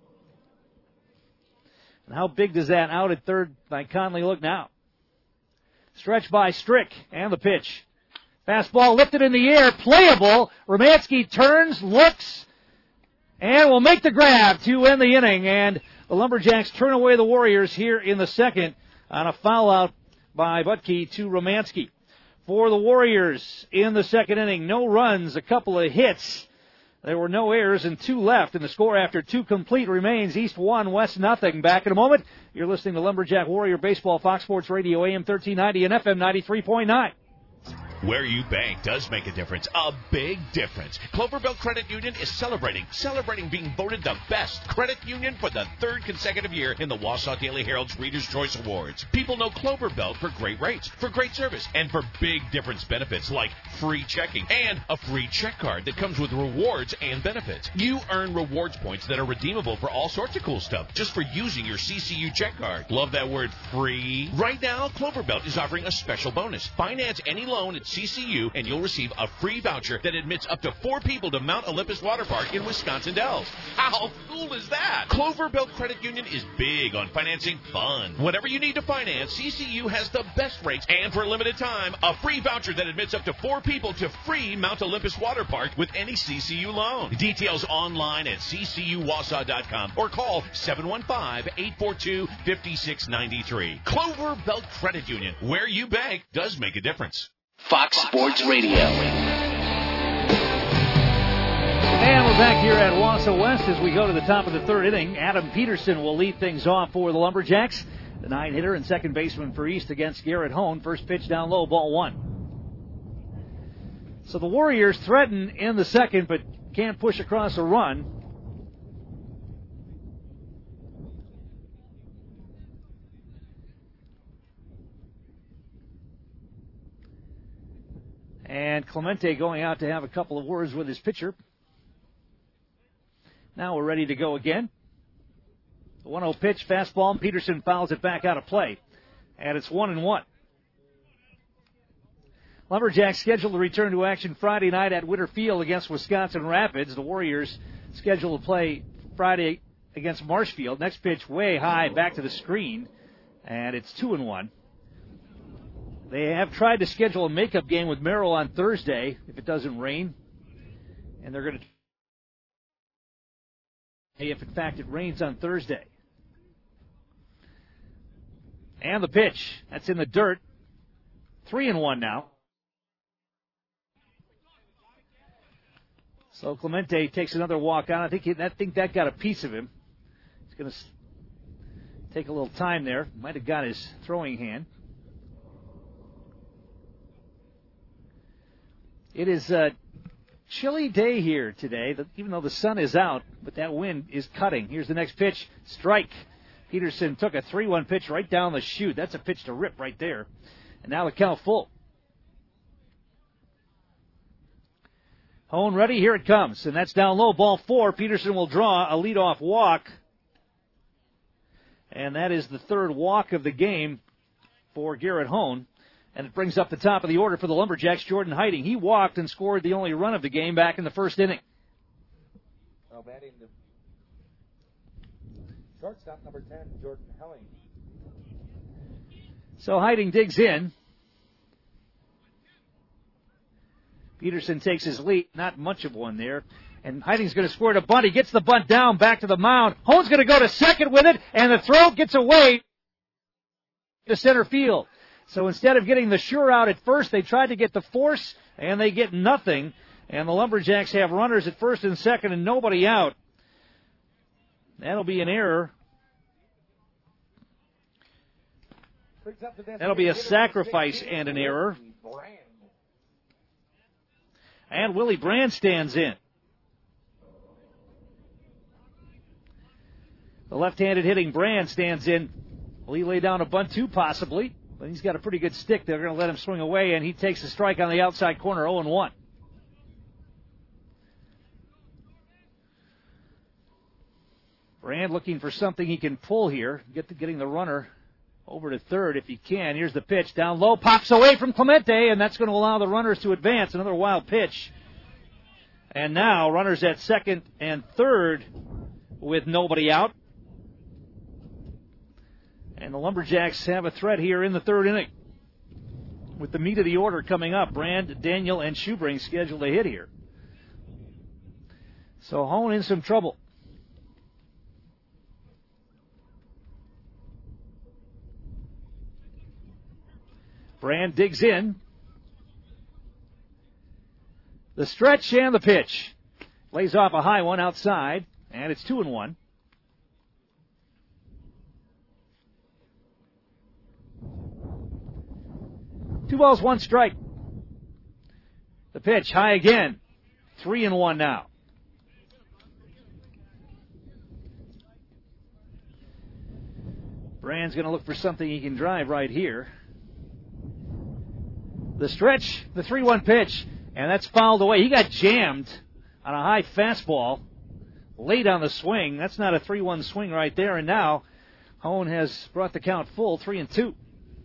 And how big does that out at third by Conley look now? Stretch by Strick, and the pitch. Fastball lifted in the air, playable. Romansky turns, looks, and will make the grab to end the inning. And the Lumberjacks turn away the Warriors here in the second on a foul out by Butke to Romansky. For the Warriors in the second inning, no runs, a couple of hits. There were no errors and two left, and the score after two complete remains East one, West nothing. Back in a moment. You're listening to Lumberjack Warrior Baseball, Fox Sports Radio, A M thirteen ninety and F M ninety-three point nine. Where you bank does make a difference, a big difference. Cloverbelt Credit Union is celebrating, celebrating being voted the best credit union for the third consecutive year in the Wausau Daily Herald's Reader's Choice Awards. People know Cloverbelt for great rates, for great service, and for big difference benefits like free checking and a free check card that comes with rewards and benefits. You earn rewards points that are redeemable for all sorts of cool stuff just for using your C C U check card. Love that word, free. Right now, Cloverbelt is offering a special bonus. Finance any loan at C C U and you'll receive a free voucher that admits up to four people to Mount Olympus Water Park in Wisconsin Dells. How cool is that? Cloverbelt Credit Union is big on financing fun. Whatever you need to finance, C C U has the best rates and for a limited time, a free voucher that admits up to four people to free Mount Olympus Water Park with any C C U loan. Details online at c c u wausau dot com or call seven one five, eight four two, five six nine three. Cloverbelt Credit Union, where you bank does make a difference. Fox Sports Radio. And we're back here at Wausau West as we go to the top of the third inning. Adam Peterson will lead things off for the Lumberjacks. The nine-hitter and second baseman for East against Garrett Hone. First pitch down low, ball one. So the Warriors threaten in the second, but can't push across a run. And Clemente going out to have a couple of words with his pitcher. Now we're ready to go again. The one oh pitch, fastball, and Peterson fouls it back out of play. And it's one and one. Lumberjacks scheduled to return to action Friday night at Witter Field against Wisconsin Rapids. The Warriors scheduled to play Friday against Marshfield. Next pitch way high back to the screen. And it's two and one. They have tried to schedule a makeup game with Merrill on Thursday if it doesn't rain. And they're going to, if in fact it rains on Thursday. And the pitch. That's in the dirt. Three and one now. So Clemente takes another walk on. I think, he, I think that got a piece of him. He's going to take a little time there. Might have got his throwing hand. It is a chilly day here today, even though the sun is out, but that wind is cutting. Here's the next pitch. Strike. Peterson took a three one pitch right down the chute. That's a pitch to rip right there. And now the count full. Hone ready. Here it comes. And that's down low. Ball four. Peterson will draw a leadoff walk. And that is the third walk of the game for Garrett Hone. And it brings up the top of the order for the Lumberjacks, Jordan Heiting. He walked and scored the only run of the game back in the first inning. Now batting the shortstop, number ten, Jordan Helling. So Heiting digs in. Peterson takes his lead. Not much of one there. And Heiding's going to squirt a bunt. He gets the bunt down back to the mound. Hone's going to go to second with it, and the throw gets away to center field. So instead of getting the sure out at first, they tried to get the force, and they get nothing. And the Lumberjacks have runners at first and second and nobody out. That'll be an error. That'll be a sacrifice and an error. And Willie Brand stands in. The left-handed hitting Brand stands in. Will he lay down a bunt too? Possibly. But he's got a pretty good stick. They're going to let him swing away, and he takes a strike on the outside corner, oh and one. Brand looking for something he can pull here. Get to getting the runner over to third if he can. Here's the pitch. Down low. Pops away from Clemente, and that's going to allow the runners to advance. Another wild pitch. And now runners at second and third with nobody out. And the Lumberjacks have a threat here in the third inning. With the meat of the order coming up, Brand, Daniel, and Shoebring scheduled to hit here. So Hone in some trouble. Brand digs in. The stretch and the pitch. Lays off a high one outside, and it's two and one. Two balls, one strike. The pitch high again. Three and one now. Brand's going to look for something he can drive right here. The stretch, the three one pitch, and that's fouled away. He got jammed on a high fastball late on the swing. That's not a three one swing right there, and now Hone has brought the count full, three and two.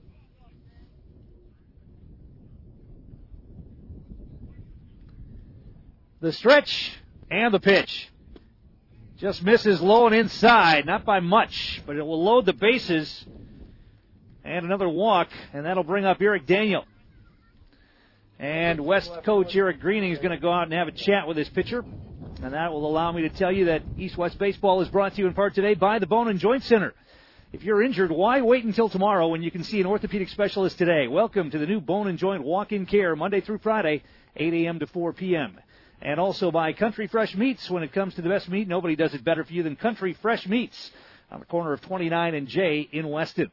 The stretch and the pitch. Just misses low and inside, not by much, but it will load the bases. And another walk, and that'll bring up Eric Daniel. And West coach Eric Greening is going to go out and have a chat with his pitcher. And that will allow me to tell you that East-West Baseball is brought to you in part today by the Bone and Joint Center. If you're injured, why wait until tomorrow when you can see an orthopedic specialist today? Welcome to the new Bone and Joint Walk-In Care, Monday through Friday, eight a.m. to four p.m. And also by Country Fresh Meats. When it comes to the best meat, nobody does it better for you than Country Fresh Meats on the corner of twenty-nine and J in Weston.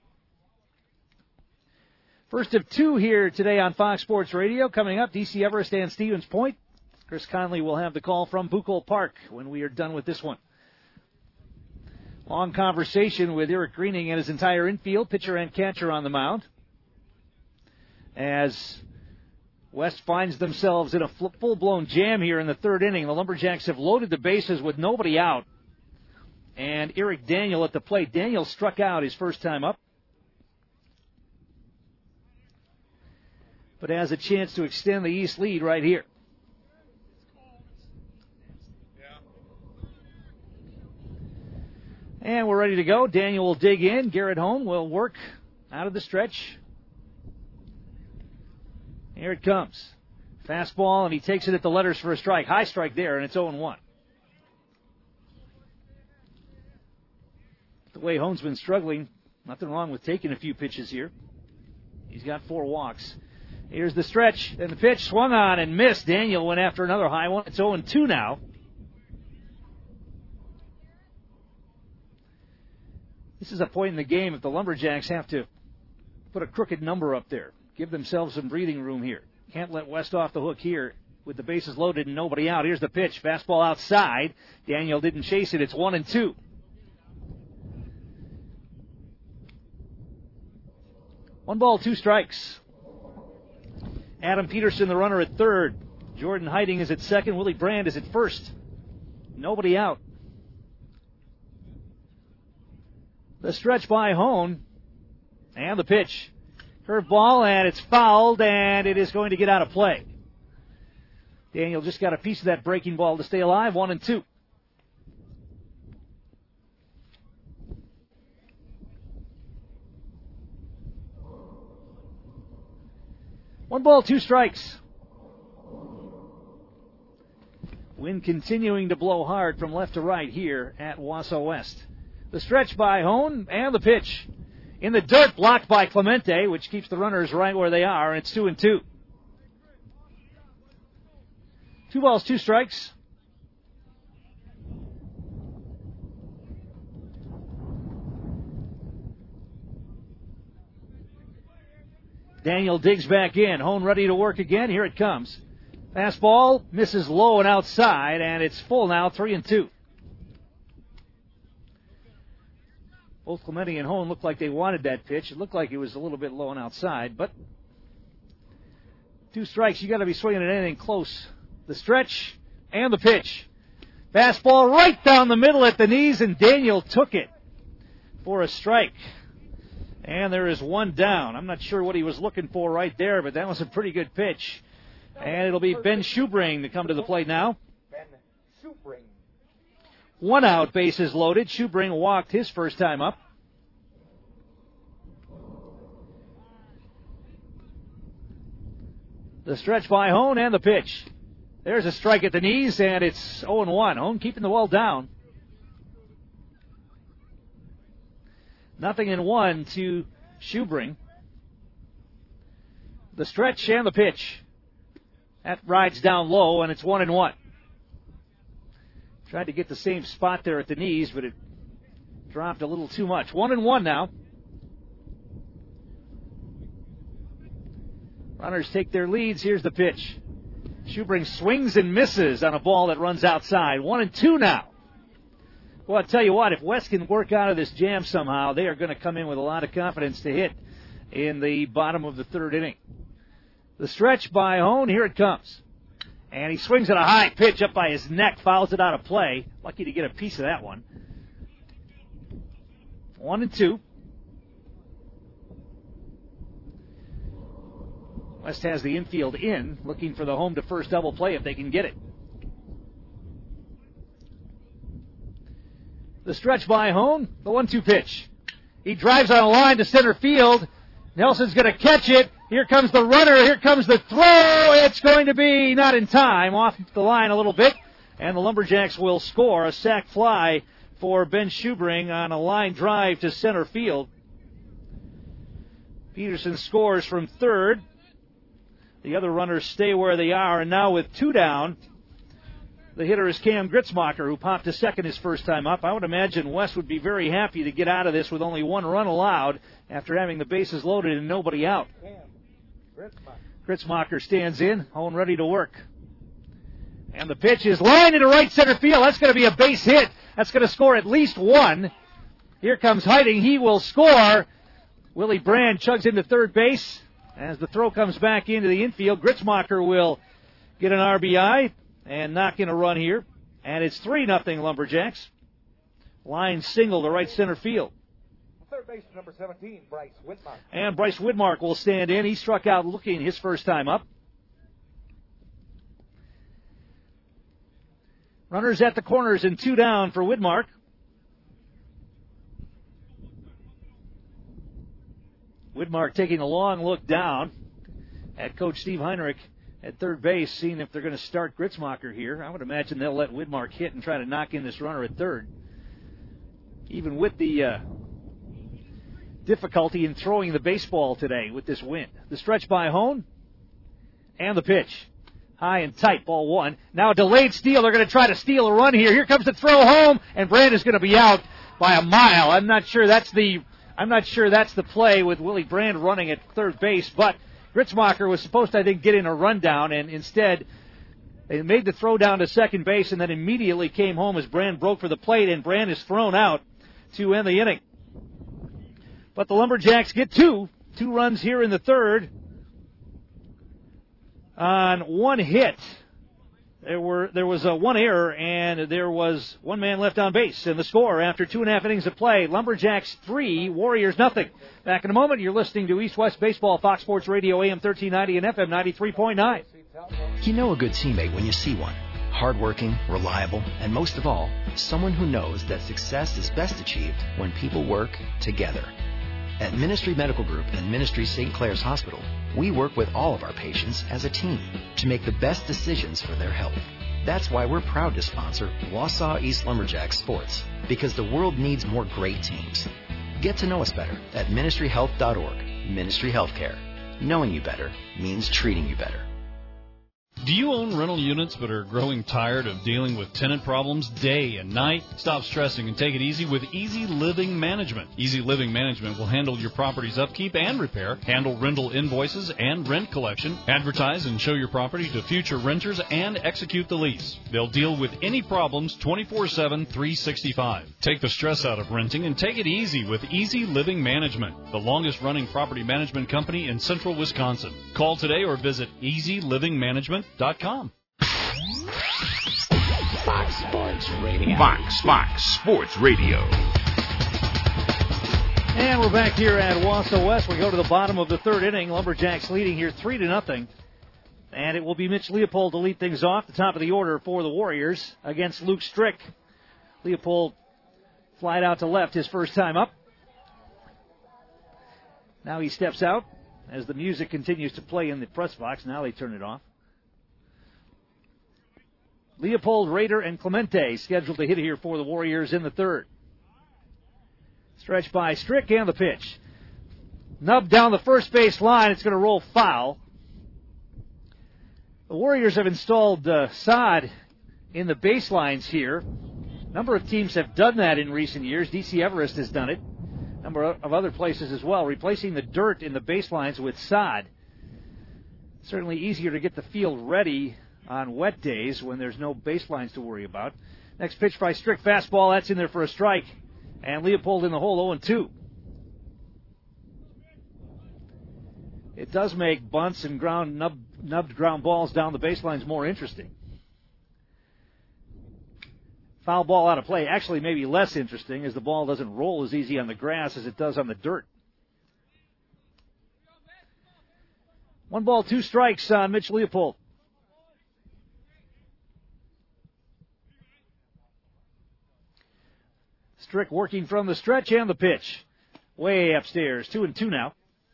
First of two here today on Fox Sports Radio. Coming up, D C Everest and Stevens Point. Chris Conley will have the call from Buchel Park when we are done with this one. Long conversation with Eric Greening and his entire infield, pitcher and catcher on the mound. As West finds themselves in a full-blown jam here in the third inning. The Lumberjacks have loaded the bases with nobody out. And Eric Daniel at the plate. Daniel struck out his first time up, but has a chance to extend the East lead right here. And we're ready to go. Daniel will dig in. Garrett Hone will work out of the stretch. Here it comes. Fastball, and he takes it at the letters for a strike. High strike there, and it's oh and one. The way Hone's been struggling, nothing wrong with taking a few pitches here. He's got four walks. Here's the stretch, and the pitch swung on and missed. Daniel went after another high one. It's oh and two now. This is a point in the game if the Lumberjacks have to put a crooked number up there. Give themselves some breathing room here. Can't let West off the hook here with the bases loaded and nobody out. Here's the pitch. Fastball outside. Daniel didn't chase it. It's one and two. One ball, two strikes. Adam Peterson, the runner, at third. Jordan Heiding is at second. Willie Brand is at first. Nobody out. The stretch by Hone. And the pitch. Curveball, and it's fouled, and it is going to get out of play. Daniel just got a piece of that breaking ball to stay alive. One and two. One ball, two strikes. Wind continuing to blow hard from left to right here at Wausau West. The stretch by Hone and the pitch. In the dirt, blocked by Clemente, which keeps the runners right where they are, and it's two and two. Two balls, two strikes. Daniel digs back in. Hone ready to work again. Here it comes. Fastball misses low and outside, and it's full now, three and two. Both Clemente and Hone looked like they wanted that pitch. It looked like it was a little bit low and outside, but two strikes. You got to be swinging at anything close. The stretch and the pitch. Fastball right down the middle at the knees, and Daniel took it for a strike. And there is one down. I'm not sure what he was looking for right there, but that was a pretty good pitch. And it'll be Ben Schubring to come to the plate now. Ben Schubring. One out, bases loaded. Schubring walked his first time up. The stretch by Hone and the pitch. There's a strike at the knees, and it's oh and one. Hone keeping the ball down. Nothing in one to Schubring. The stretch and the pitch. That rides down low, and it's one and one. Tried to get the same spot there at the knees, but it dropped a little too much. One and one now. Runners take their leads. Here's the pitch. Schubring swings and misses on a ball that runs outside. One and two now. Well, I'll tell you what, if West can work out of this jam somehow, they are going to come in with a lot of confidence to hit in the bottom of the third inning. The stretch by Hone, here it comes. And he swings at a high pitch up by his neck, fouls it out of play. Lucky to get a piece of that one. One and two. West has the infield in, looking for the home to first double play if they can get it. The stretch by Hone, the one two pitch. He drives on a line to center field. Nelson's going to catch it. Here comes the runner. Here comes the throw. It's going to be not in time. Off the line a little bit. And the Lumberjacks will score a sac fly for Ben Schubring on a line drive to center field. Peterson scores from third. The other runners stay where they are. And now with two down, the hitter is Cam Gritzmacher, who popped to second his first time up. I would imagine West would be very happy to get out of this with only one run allowed after having the bases loaded and nobody out. Gritzmacher stands in, Hone ready to work. And the pitch is lined into right center field. That's going to be a base hit. That's going to score at least one. Here comes Heiting. He will score. Willie Brand chugs into third base. As the throw comes back into the infield, Gritzmacher will get an R B I and knock in a run here. And it's three nothing Lumberjacks. Line single to right center field. Third base number seventeen, Bryce Whitmark. And Bryce Whitmark will stand in. He struck out looking his first time up. Runners at the corners and two down for Whitmark. Whitmark taking a long look down at Coach Steve Heinrich at third base, seeing if they're going to start Gritzmacher here. I would imagine they'll let Whitmark hit and try to knock in this runner at third. Even with the uh, difficulty in throwing the baseball today with this wind. The stretch by Hone and the pitch. High and tight, ball one. Now a delayed steal. They're going to try to steal a run here. Here comes the throw home, and Brand is going to be out by a mile. I'm not sure that's the I'm not sure that's the play with Willie Brand running at third base, but Gritzmacher was supposed to, I think, get in a rundown, and instead they made the throw down to second base and then immediately came home as Brand broke for the plate, and Brand is thrown out to end the inning. But the Lumberjacks get two. Two runs here in the third on one hit. There were there was a one error, and there was one man left on base. And the score after two and a half innings of play, Lumberjacks three, Warriors nothing. Back in a moment, you're listening to East West Baseball, Fox Sports Radio, A M thirteen ninety and F M ninety-three point nine. You know a good teammate when you see one. Hardworking, reliable, and most of all, someone who knows that success is best achieved when people work together. At Ministry Medical Group and Ministry Saint Clair's Hospital, we work with all of our patients as a team to make the best decisions for their health. That's why we're proud to sponsor Wausau East Lumberjack Sports, because the world needs more great teams. Get to know us better at ministry health dot org. Ministry Healthcare. Knowing you better means treating you better. Do you own rental units but are growing tired of dealing with tenant problems day and night? Stop stressing and take it easy with Easy Living Management. Easy Living Management will handle your property's upkeep and repair, handle rental invoices and rent collection, advertise and show your property to future renters, and execute the lease. They'll deal with any problems twenty-four seven, three sixty-five. Take the stress out of renting and take it easy with Easy Living Management, the longest-running property management company in central Wisconsin. Call today or visit easy living management dot com. Fox Sports Radio. Fox, Fox Sports Radio. And we're back here at Wausau West. We go to the bottom of the third inning. Lumberjacks leading here three to nothing. And it will be Mitch Leopold to lead things off, the top of the order for the Warriors against Luke Strick. Leopold flied out to left his first time up. Now he steps out as the music continues to play in the press box. Now they turn it off. Leopold, Rader, and Clemente scheduled to hit here for the Warriors in the third. Stretch by Strick and the pitch. Nubbed down the first base line. It's going to roll foul. The Warriors have installed uh, sod in the baselines here. A number of teams have done that in recent years. D C Everest has done it. A number of other places as well, replacing the dirt in the baselines with sod. Certainly easier to get the field ready on wet days when there's no baselines to worry about. Next pitch by Strick, fastball, that's in there for a strike. And Leopold in the hole, oh and two. It does make bunts and ground nub, nubbed ground balls down the baselines more interesting. Foul ball out of play, actually maybe less interesting, as the ball doesn't roll as easy on the grass as it does on the dirt. One ball, two strikes on Mitch Leopold. Strick working from the stretch and the pitch. Way upstairs. Two and two now.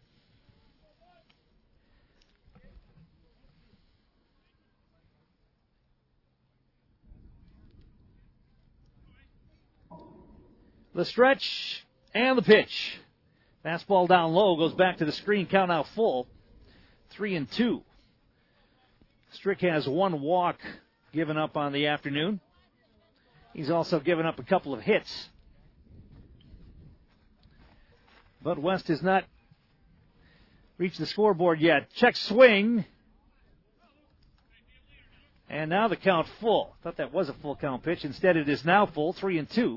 The stretch and the pitch. Fastball down low, goes back to the screen. Count now full. Three and two. Strick has one walk given up on the afternoon. He's also given up a couple of hits. But West has not reached the scoreboard yet. Check swing. And now the count full. Thought that was a full count pitch. Instead, it is now full, three and two.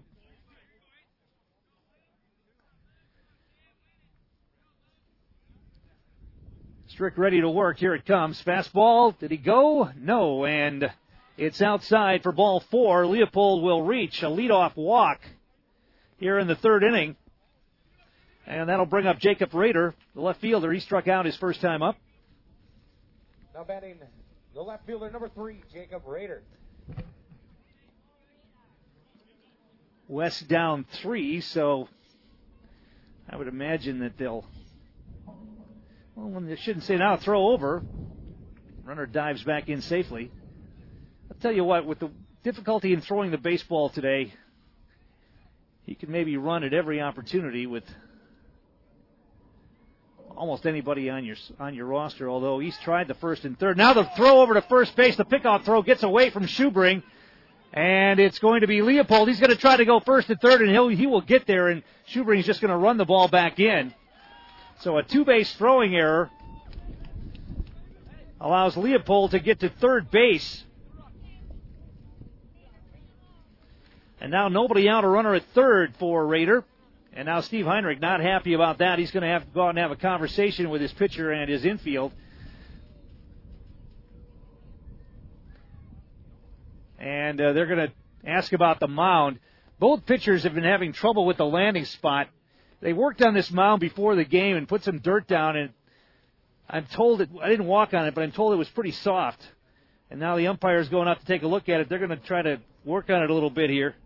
Strick ready to work. Here it comes. Fastball. Did he go? No. And it's outside for ball four. Leopold will reach a leadoff walk here in the third inning. And that'll bring up Jacob Rader, the left fielder. He struck out his first time up. Now batting the left fielder, number three, Jacob Rader. West down three, so I would imagine that they'll, well, they shouldn't say now, throw over. Runner dives back in safely. I'll tell you what, with the difficulty in throwing the baseball today, he can maybe run at every opportunity with almost anybody on your on your roster, although he's tried the first and third. Now the throw over to first base, the pickoff throw gets away from Schubring, and it's going to be Leopold. He's going to try to go first and third, and he'll, he will get there, and Schubring's just going to run the ball back in. So a two-base throwing error allows Leopold to get to third base. And now nobody out, a runner at third for Rader. And now Steve Heinrich not happy about that. He's going to have to go out and have a conversation with his pitcher and his infield. And uh, they're going to ask about the mound. Both pitchers have been having trouble with the landing spot. They worked on this mound before the game and put some dirt down, and I'm told it, I didn't walk on it, but I'm told it was pretty soft. And now the umpire's going out to take a look at it. They're going to try to work on it a little bit here.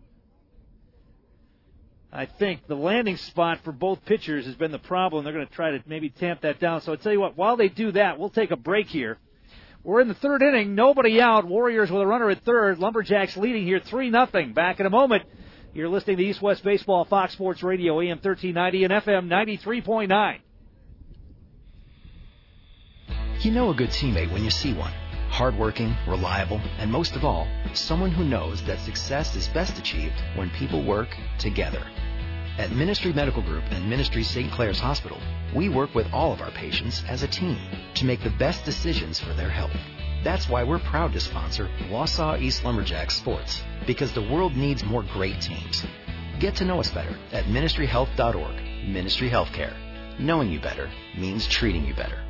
I think the landing spot for both pitchers has been the problem. They're going to try to maybe tamp that down. So I'll tell you what, while they do that, we'll take a break here. We're in the third inning. Nobody out. Warriors with a runner at third. Lumberjacks leading here three nothing. Back in a moment. You're listening to East West Baseball, Fox Sports Radio, A M thirteen ninety and F M ninety-three point nine. You know a good teammate when you see one. Hardworking, reliable, and most of all, someone who knows that success is best achieved when people work together. At Ministry Medical Group and Ministry Saint Clair's Hospital, we work with all of our patients as a team to make the best decisions for their health. That's why we're proud to sponsor Wausau East Lumberjacks Sports, because the world needs more great teams. Get to know us better at ministry health dot org. Ministry Healthcare. Knowing you better means treating you better.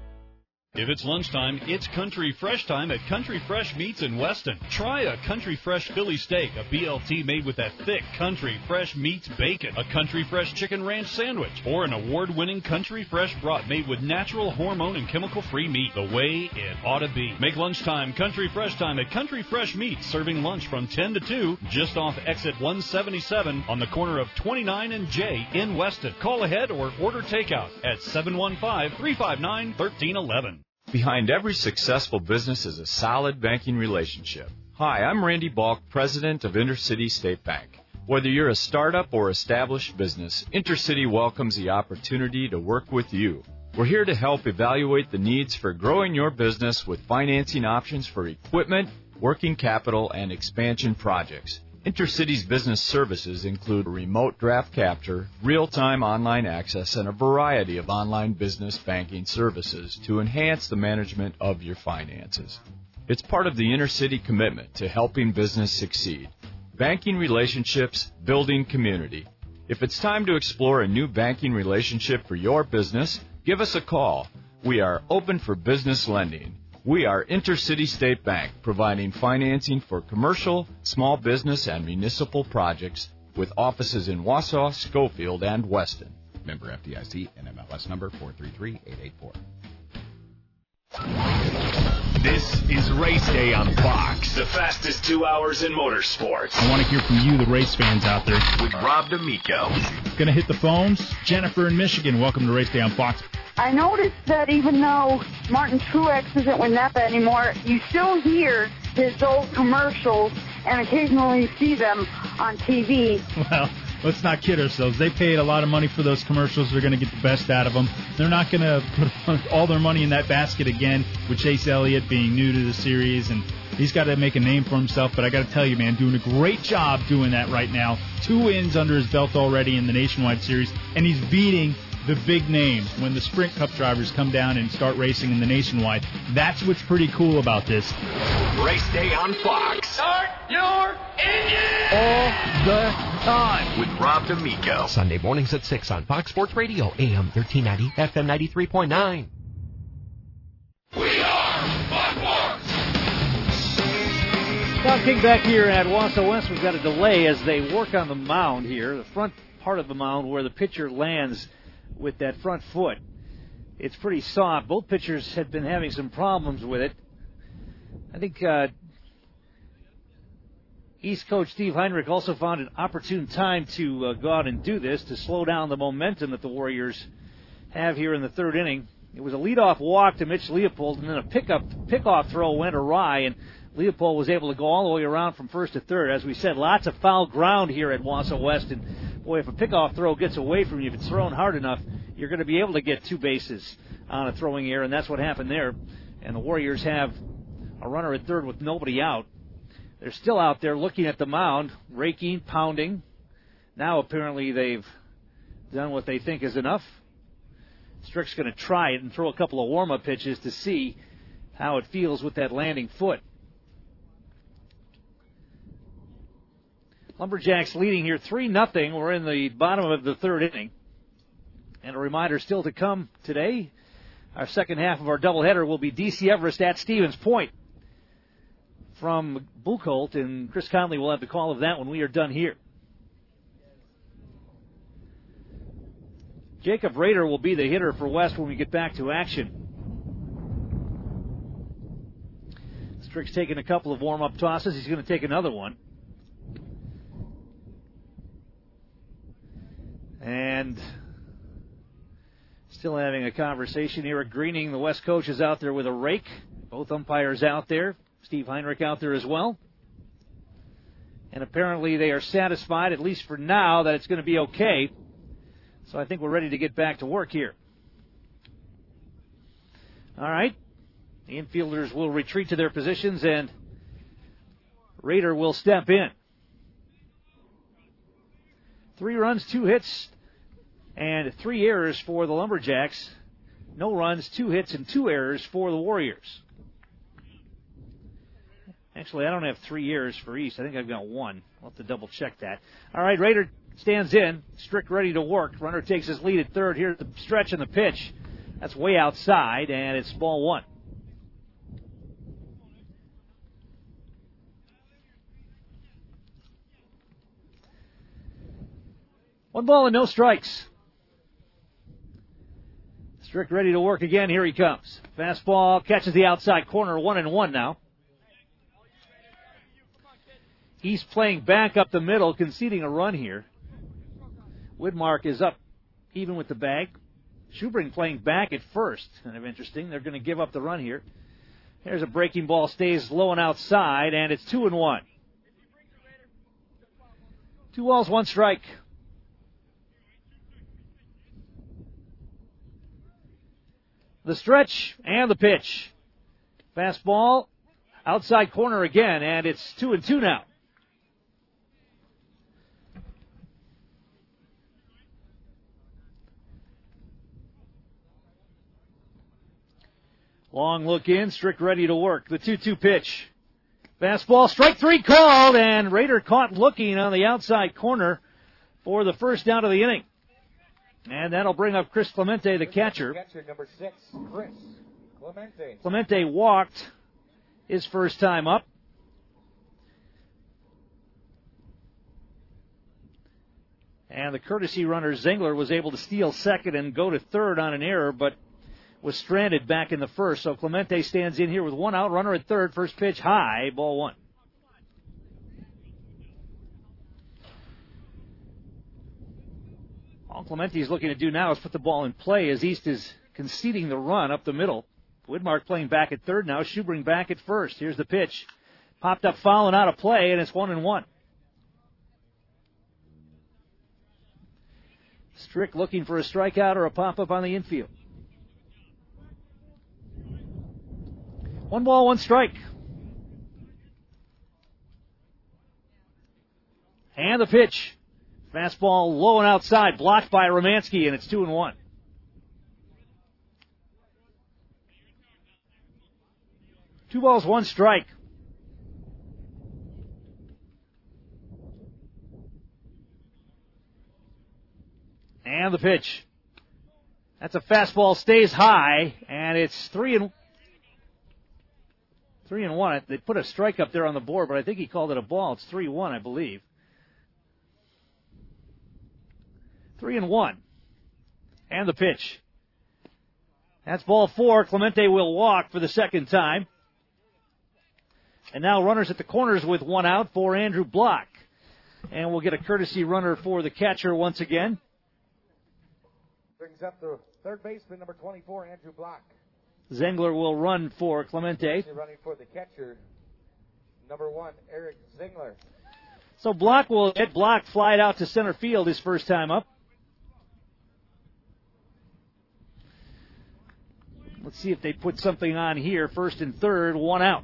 If it's lunchtime, it's Country Fresh time at Country Fresh Meats in Weston. Try a Country Fresh Philly steak, a B L T made with that thick Country Fresh Meats bacon, a Country Fresh Chicken Ranch sandwich, or an award-winning Country Fresh brat made with natural, hormone, and chemical-free meat, the way it ought to be. Make lunchtime Country Fresh time at Country Fresh Meats, serving lunch from ten to two, just off exit one seventy-seven on the corner of twenty-nine and J in Weston. Call ahead or order takeout at seven one five, three five nine, one three one one. Behind every successful business is a solid banking relationship. Hi, I'm Randy Balk, president of Intercity State Bank. Whether you're a startup or established business, Intercity welcomes the opportunity to work with you. We're here to help evaluate the needs for growing your business with financing options for equipment, working capital, and expansion projects. Intercity's business services include remote draft capture, real-time online access, and a variety of online business banking services to enhance the management of your finances. It's part of the Intercity commitment to helping business succeed. Banking relationships, building community. If it's time to explore a new banking relationship for your business, give us a call. We are open for business lending. We are Intercity State Bank, providing financing for commercial, small business, and municipal projects with offices in Wausau, Schofield, and Weston. Member F D I C, N M L S number four three three eight eight four. This is Race Day on Fox, the fastest two hours in motorsports. I want to hear from you, the race fans out there. With Rob D'Amico. Going to hit the phones. Jennifer in Michigan, welcome to Race Day on Fox. I noticed that even though Martin Truex isn't with Napa anymore, you still hear his old commercials and occasionally see them on T V. Well, let's not kid ourselves. They paid a lot of money for those commercials. They're going to get the best out of them. They're not going to put all their money in that basket again with Chase Elliott being new to the series, and he's got to make a name for himself. But I got to tell you, man, doing a great job doing that right now. Two wins under his belt already in the Nationwide Series, and he's beating the big names when the Sprint Cup drivers come down and start racing in the Nationwide. That's what's pretty cool about this. Race Day on Fox. Start your engine! All the time. With Rob D'Amico. Sunday mornings at six on Fox Sports Radio, A M thirteen ninety, F M ninety-three point nine. We are Fox Sports! Tom King back here at Wausau West. We've got a delay as they work on the mound here, the front part of the mound where the pitcher lands with that front foot. It's pretty soft. Both pitchers had been having some problems with it. I think uh, East coach Steve Heinrich also found an opportune time to uh, go out and do this to slow down the momentum that the Warriors have here in the third inning. It was a leadoff walk to Mitch Leopold, and then a pickup pickoff throw went awry, and Leopold was able to go all the way around from first to third. As we said, lots of foul ground here at Wausau West, and boy, if a pickoff throw gets away from you, if it's thrown hard enough, you're going to be able to get two bases on a throwing error, and that's what happened there. And the Warriors have a runner at third with nobody out. They're still out there looking at the mound, raking, pounding. Now apparently they've done what they think is enough. Strick's going to try it and throw a couple of warm-up pitches to see how it feels with that landing foot. Lumberjacks leading here three nothing. We're in the bottom of the third inning. And a reminder still to come today. Our second half of our doubleheader will be D C Everest at Stevens Point from Buchholz, and Chris Conley will have the call of that when we are done here. Jacob Rader will be the hitter for West when we get back to action. Strick's taking a couple of warm-up tosses. He's going to take another one. And still having a conversation. Eric Greening, the West coach, is out there with a rake. Both umpires out there. Steve Heinrich out there as well. And apparently they are satisfied, at least for now, that it's going to be okay. So I think we're ready to get back to work here. All right. The infielders will retreat to their positions, and Rader will step in. Three runs, two hits, and three errors for the Lumberjacks. No runs, two hits, and two errors for the Warriors. Actually, I don't have three errors for East. I think I've got one. I'll have to double check that. All right, Rader stands in. Strick ready to work. Runner takes his lead at third. Here's the stretch and the pitch. That's way outside, and it's ball one. One ball and no strikes. Strick ready to work again. Here he comes. Fastball catches the outside corner. One and one now. He's playing back up the middle, conceding a run here. Widmark is up even with the bag. Schubring playing back at first. Kind of interesting. They're going to give up the run here. There's a breaking ball, stays low and outside, and it's two and one. Two balls, one strike. The stretch and the pitch. Fastball, outside corner again, and it's two and two now. Long look in, Strick ready to work. The two two pitch. Fastball, strike three called, and Rader caught looking on the outside corner for the first out of the inning. And that'll bring up Chris Clemente, the catcher. Catcher number six, Chris Clemente. Clemente walked his first time up. And the courtesy runner, Zengler, was able to steal second and go to third on an error, but was stranded back in the first. So Clemente stands in here with one out, runner at third, first pitch high, ball one. All Clemente is looking to do now is put the ball in play as East is conceding the run up the middle. Widmark playing back at third now, Schubring back at first. Here's the pitch. Popped up foul and out of play, and it's one and one. Strick looking for a strikeout or a pop-up on the infield. One ball, one strike. And the pitch. Fastball low and outside, blocked by Romansky, and it's two and one. Two balls, one strike. And the pitch. That's a fastball, stays high, and it's three and three and one. They put a strike up there on the board, but I think he called it a ball. It's three one, I believe. Three and one. And the pitch. That's ball four. Clemente will walk for the second time. And now runners at the corners with one out for Andrew Block. And we'll get a courtesy runner for the catcher once again. Brings up the third baseman, number twenty-four, Andrew Block. Zengler will run for Clemente. Running for the catcher, number one, Eric Zengler. So Block will hit. Block flied out to center field his first time up. Let's see if they put something on here. First and third, one out.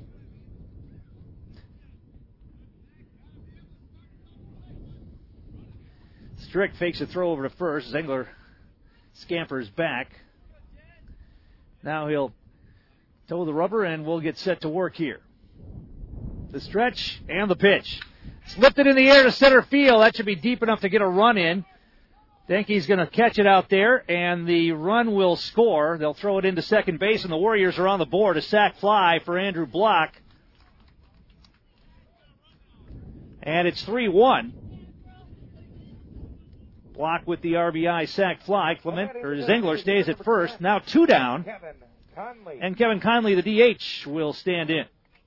Strick fakes a throw over to first. Zengler scampers back. Now he'll toe the rubber and we'll get set to work here. The stretch and the pitch. Slipped it in the air to center field. That should be deep enough to get a run in. Denke's going to catch it out there, and the run will score. They'll throw it into second base, and the Warriors are on the board. A sac fly for Andrew Block. And it's three one. Block with the R B I sac fly. Clement, or Zengler stays at first. Now two down. And Kevin Conley, the D H, will stand in.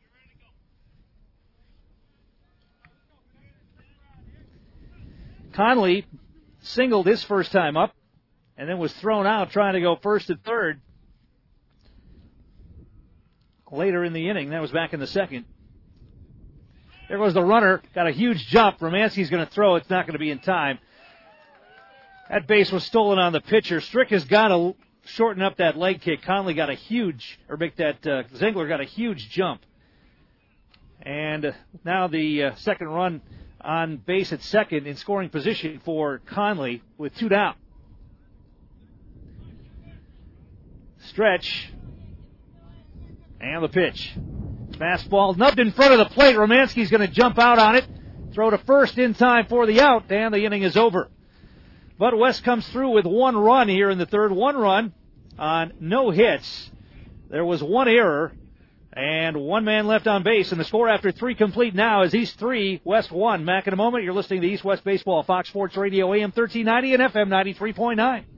Conley singled his first time up and then was thrown out trying to go first and third. later in the inning. That was back in the second. There goes the runner. Got a huge jump. Romanski's going to throw. It's not going to be in time. That base was stolen on the pitcher. Strick has got to shorten up that leg kick. Conley got a huge, or make that, uh, Zengler got a huge jump. And uh, now the uh, second run on base at second in scoring position for Conley with two down. Stretch. And the pitch. Fastball nubbed in front of the plate. Romanski's going to jump out on it. Throw to first in time for the out, and the inning is over. But West comes through with one run here in the third. One run on no hits. There was one error, and one man left on base. And the score after three complete now is East three, West one. Back in a moment. You're listening to East West Baseball, Fox Sports Radio, A M thirteen ninety and F M ninety-three point nine.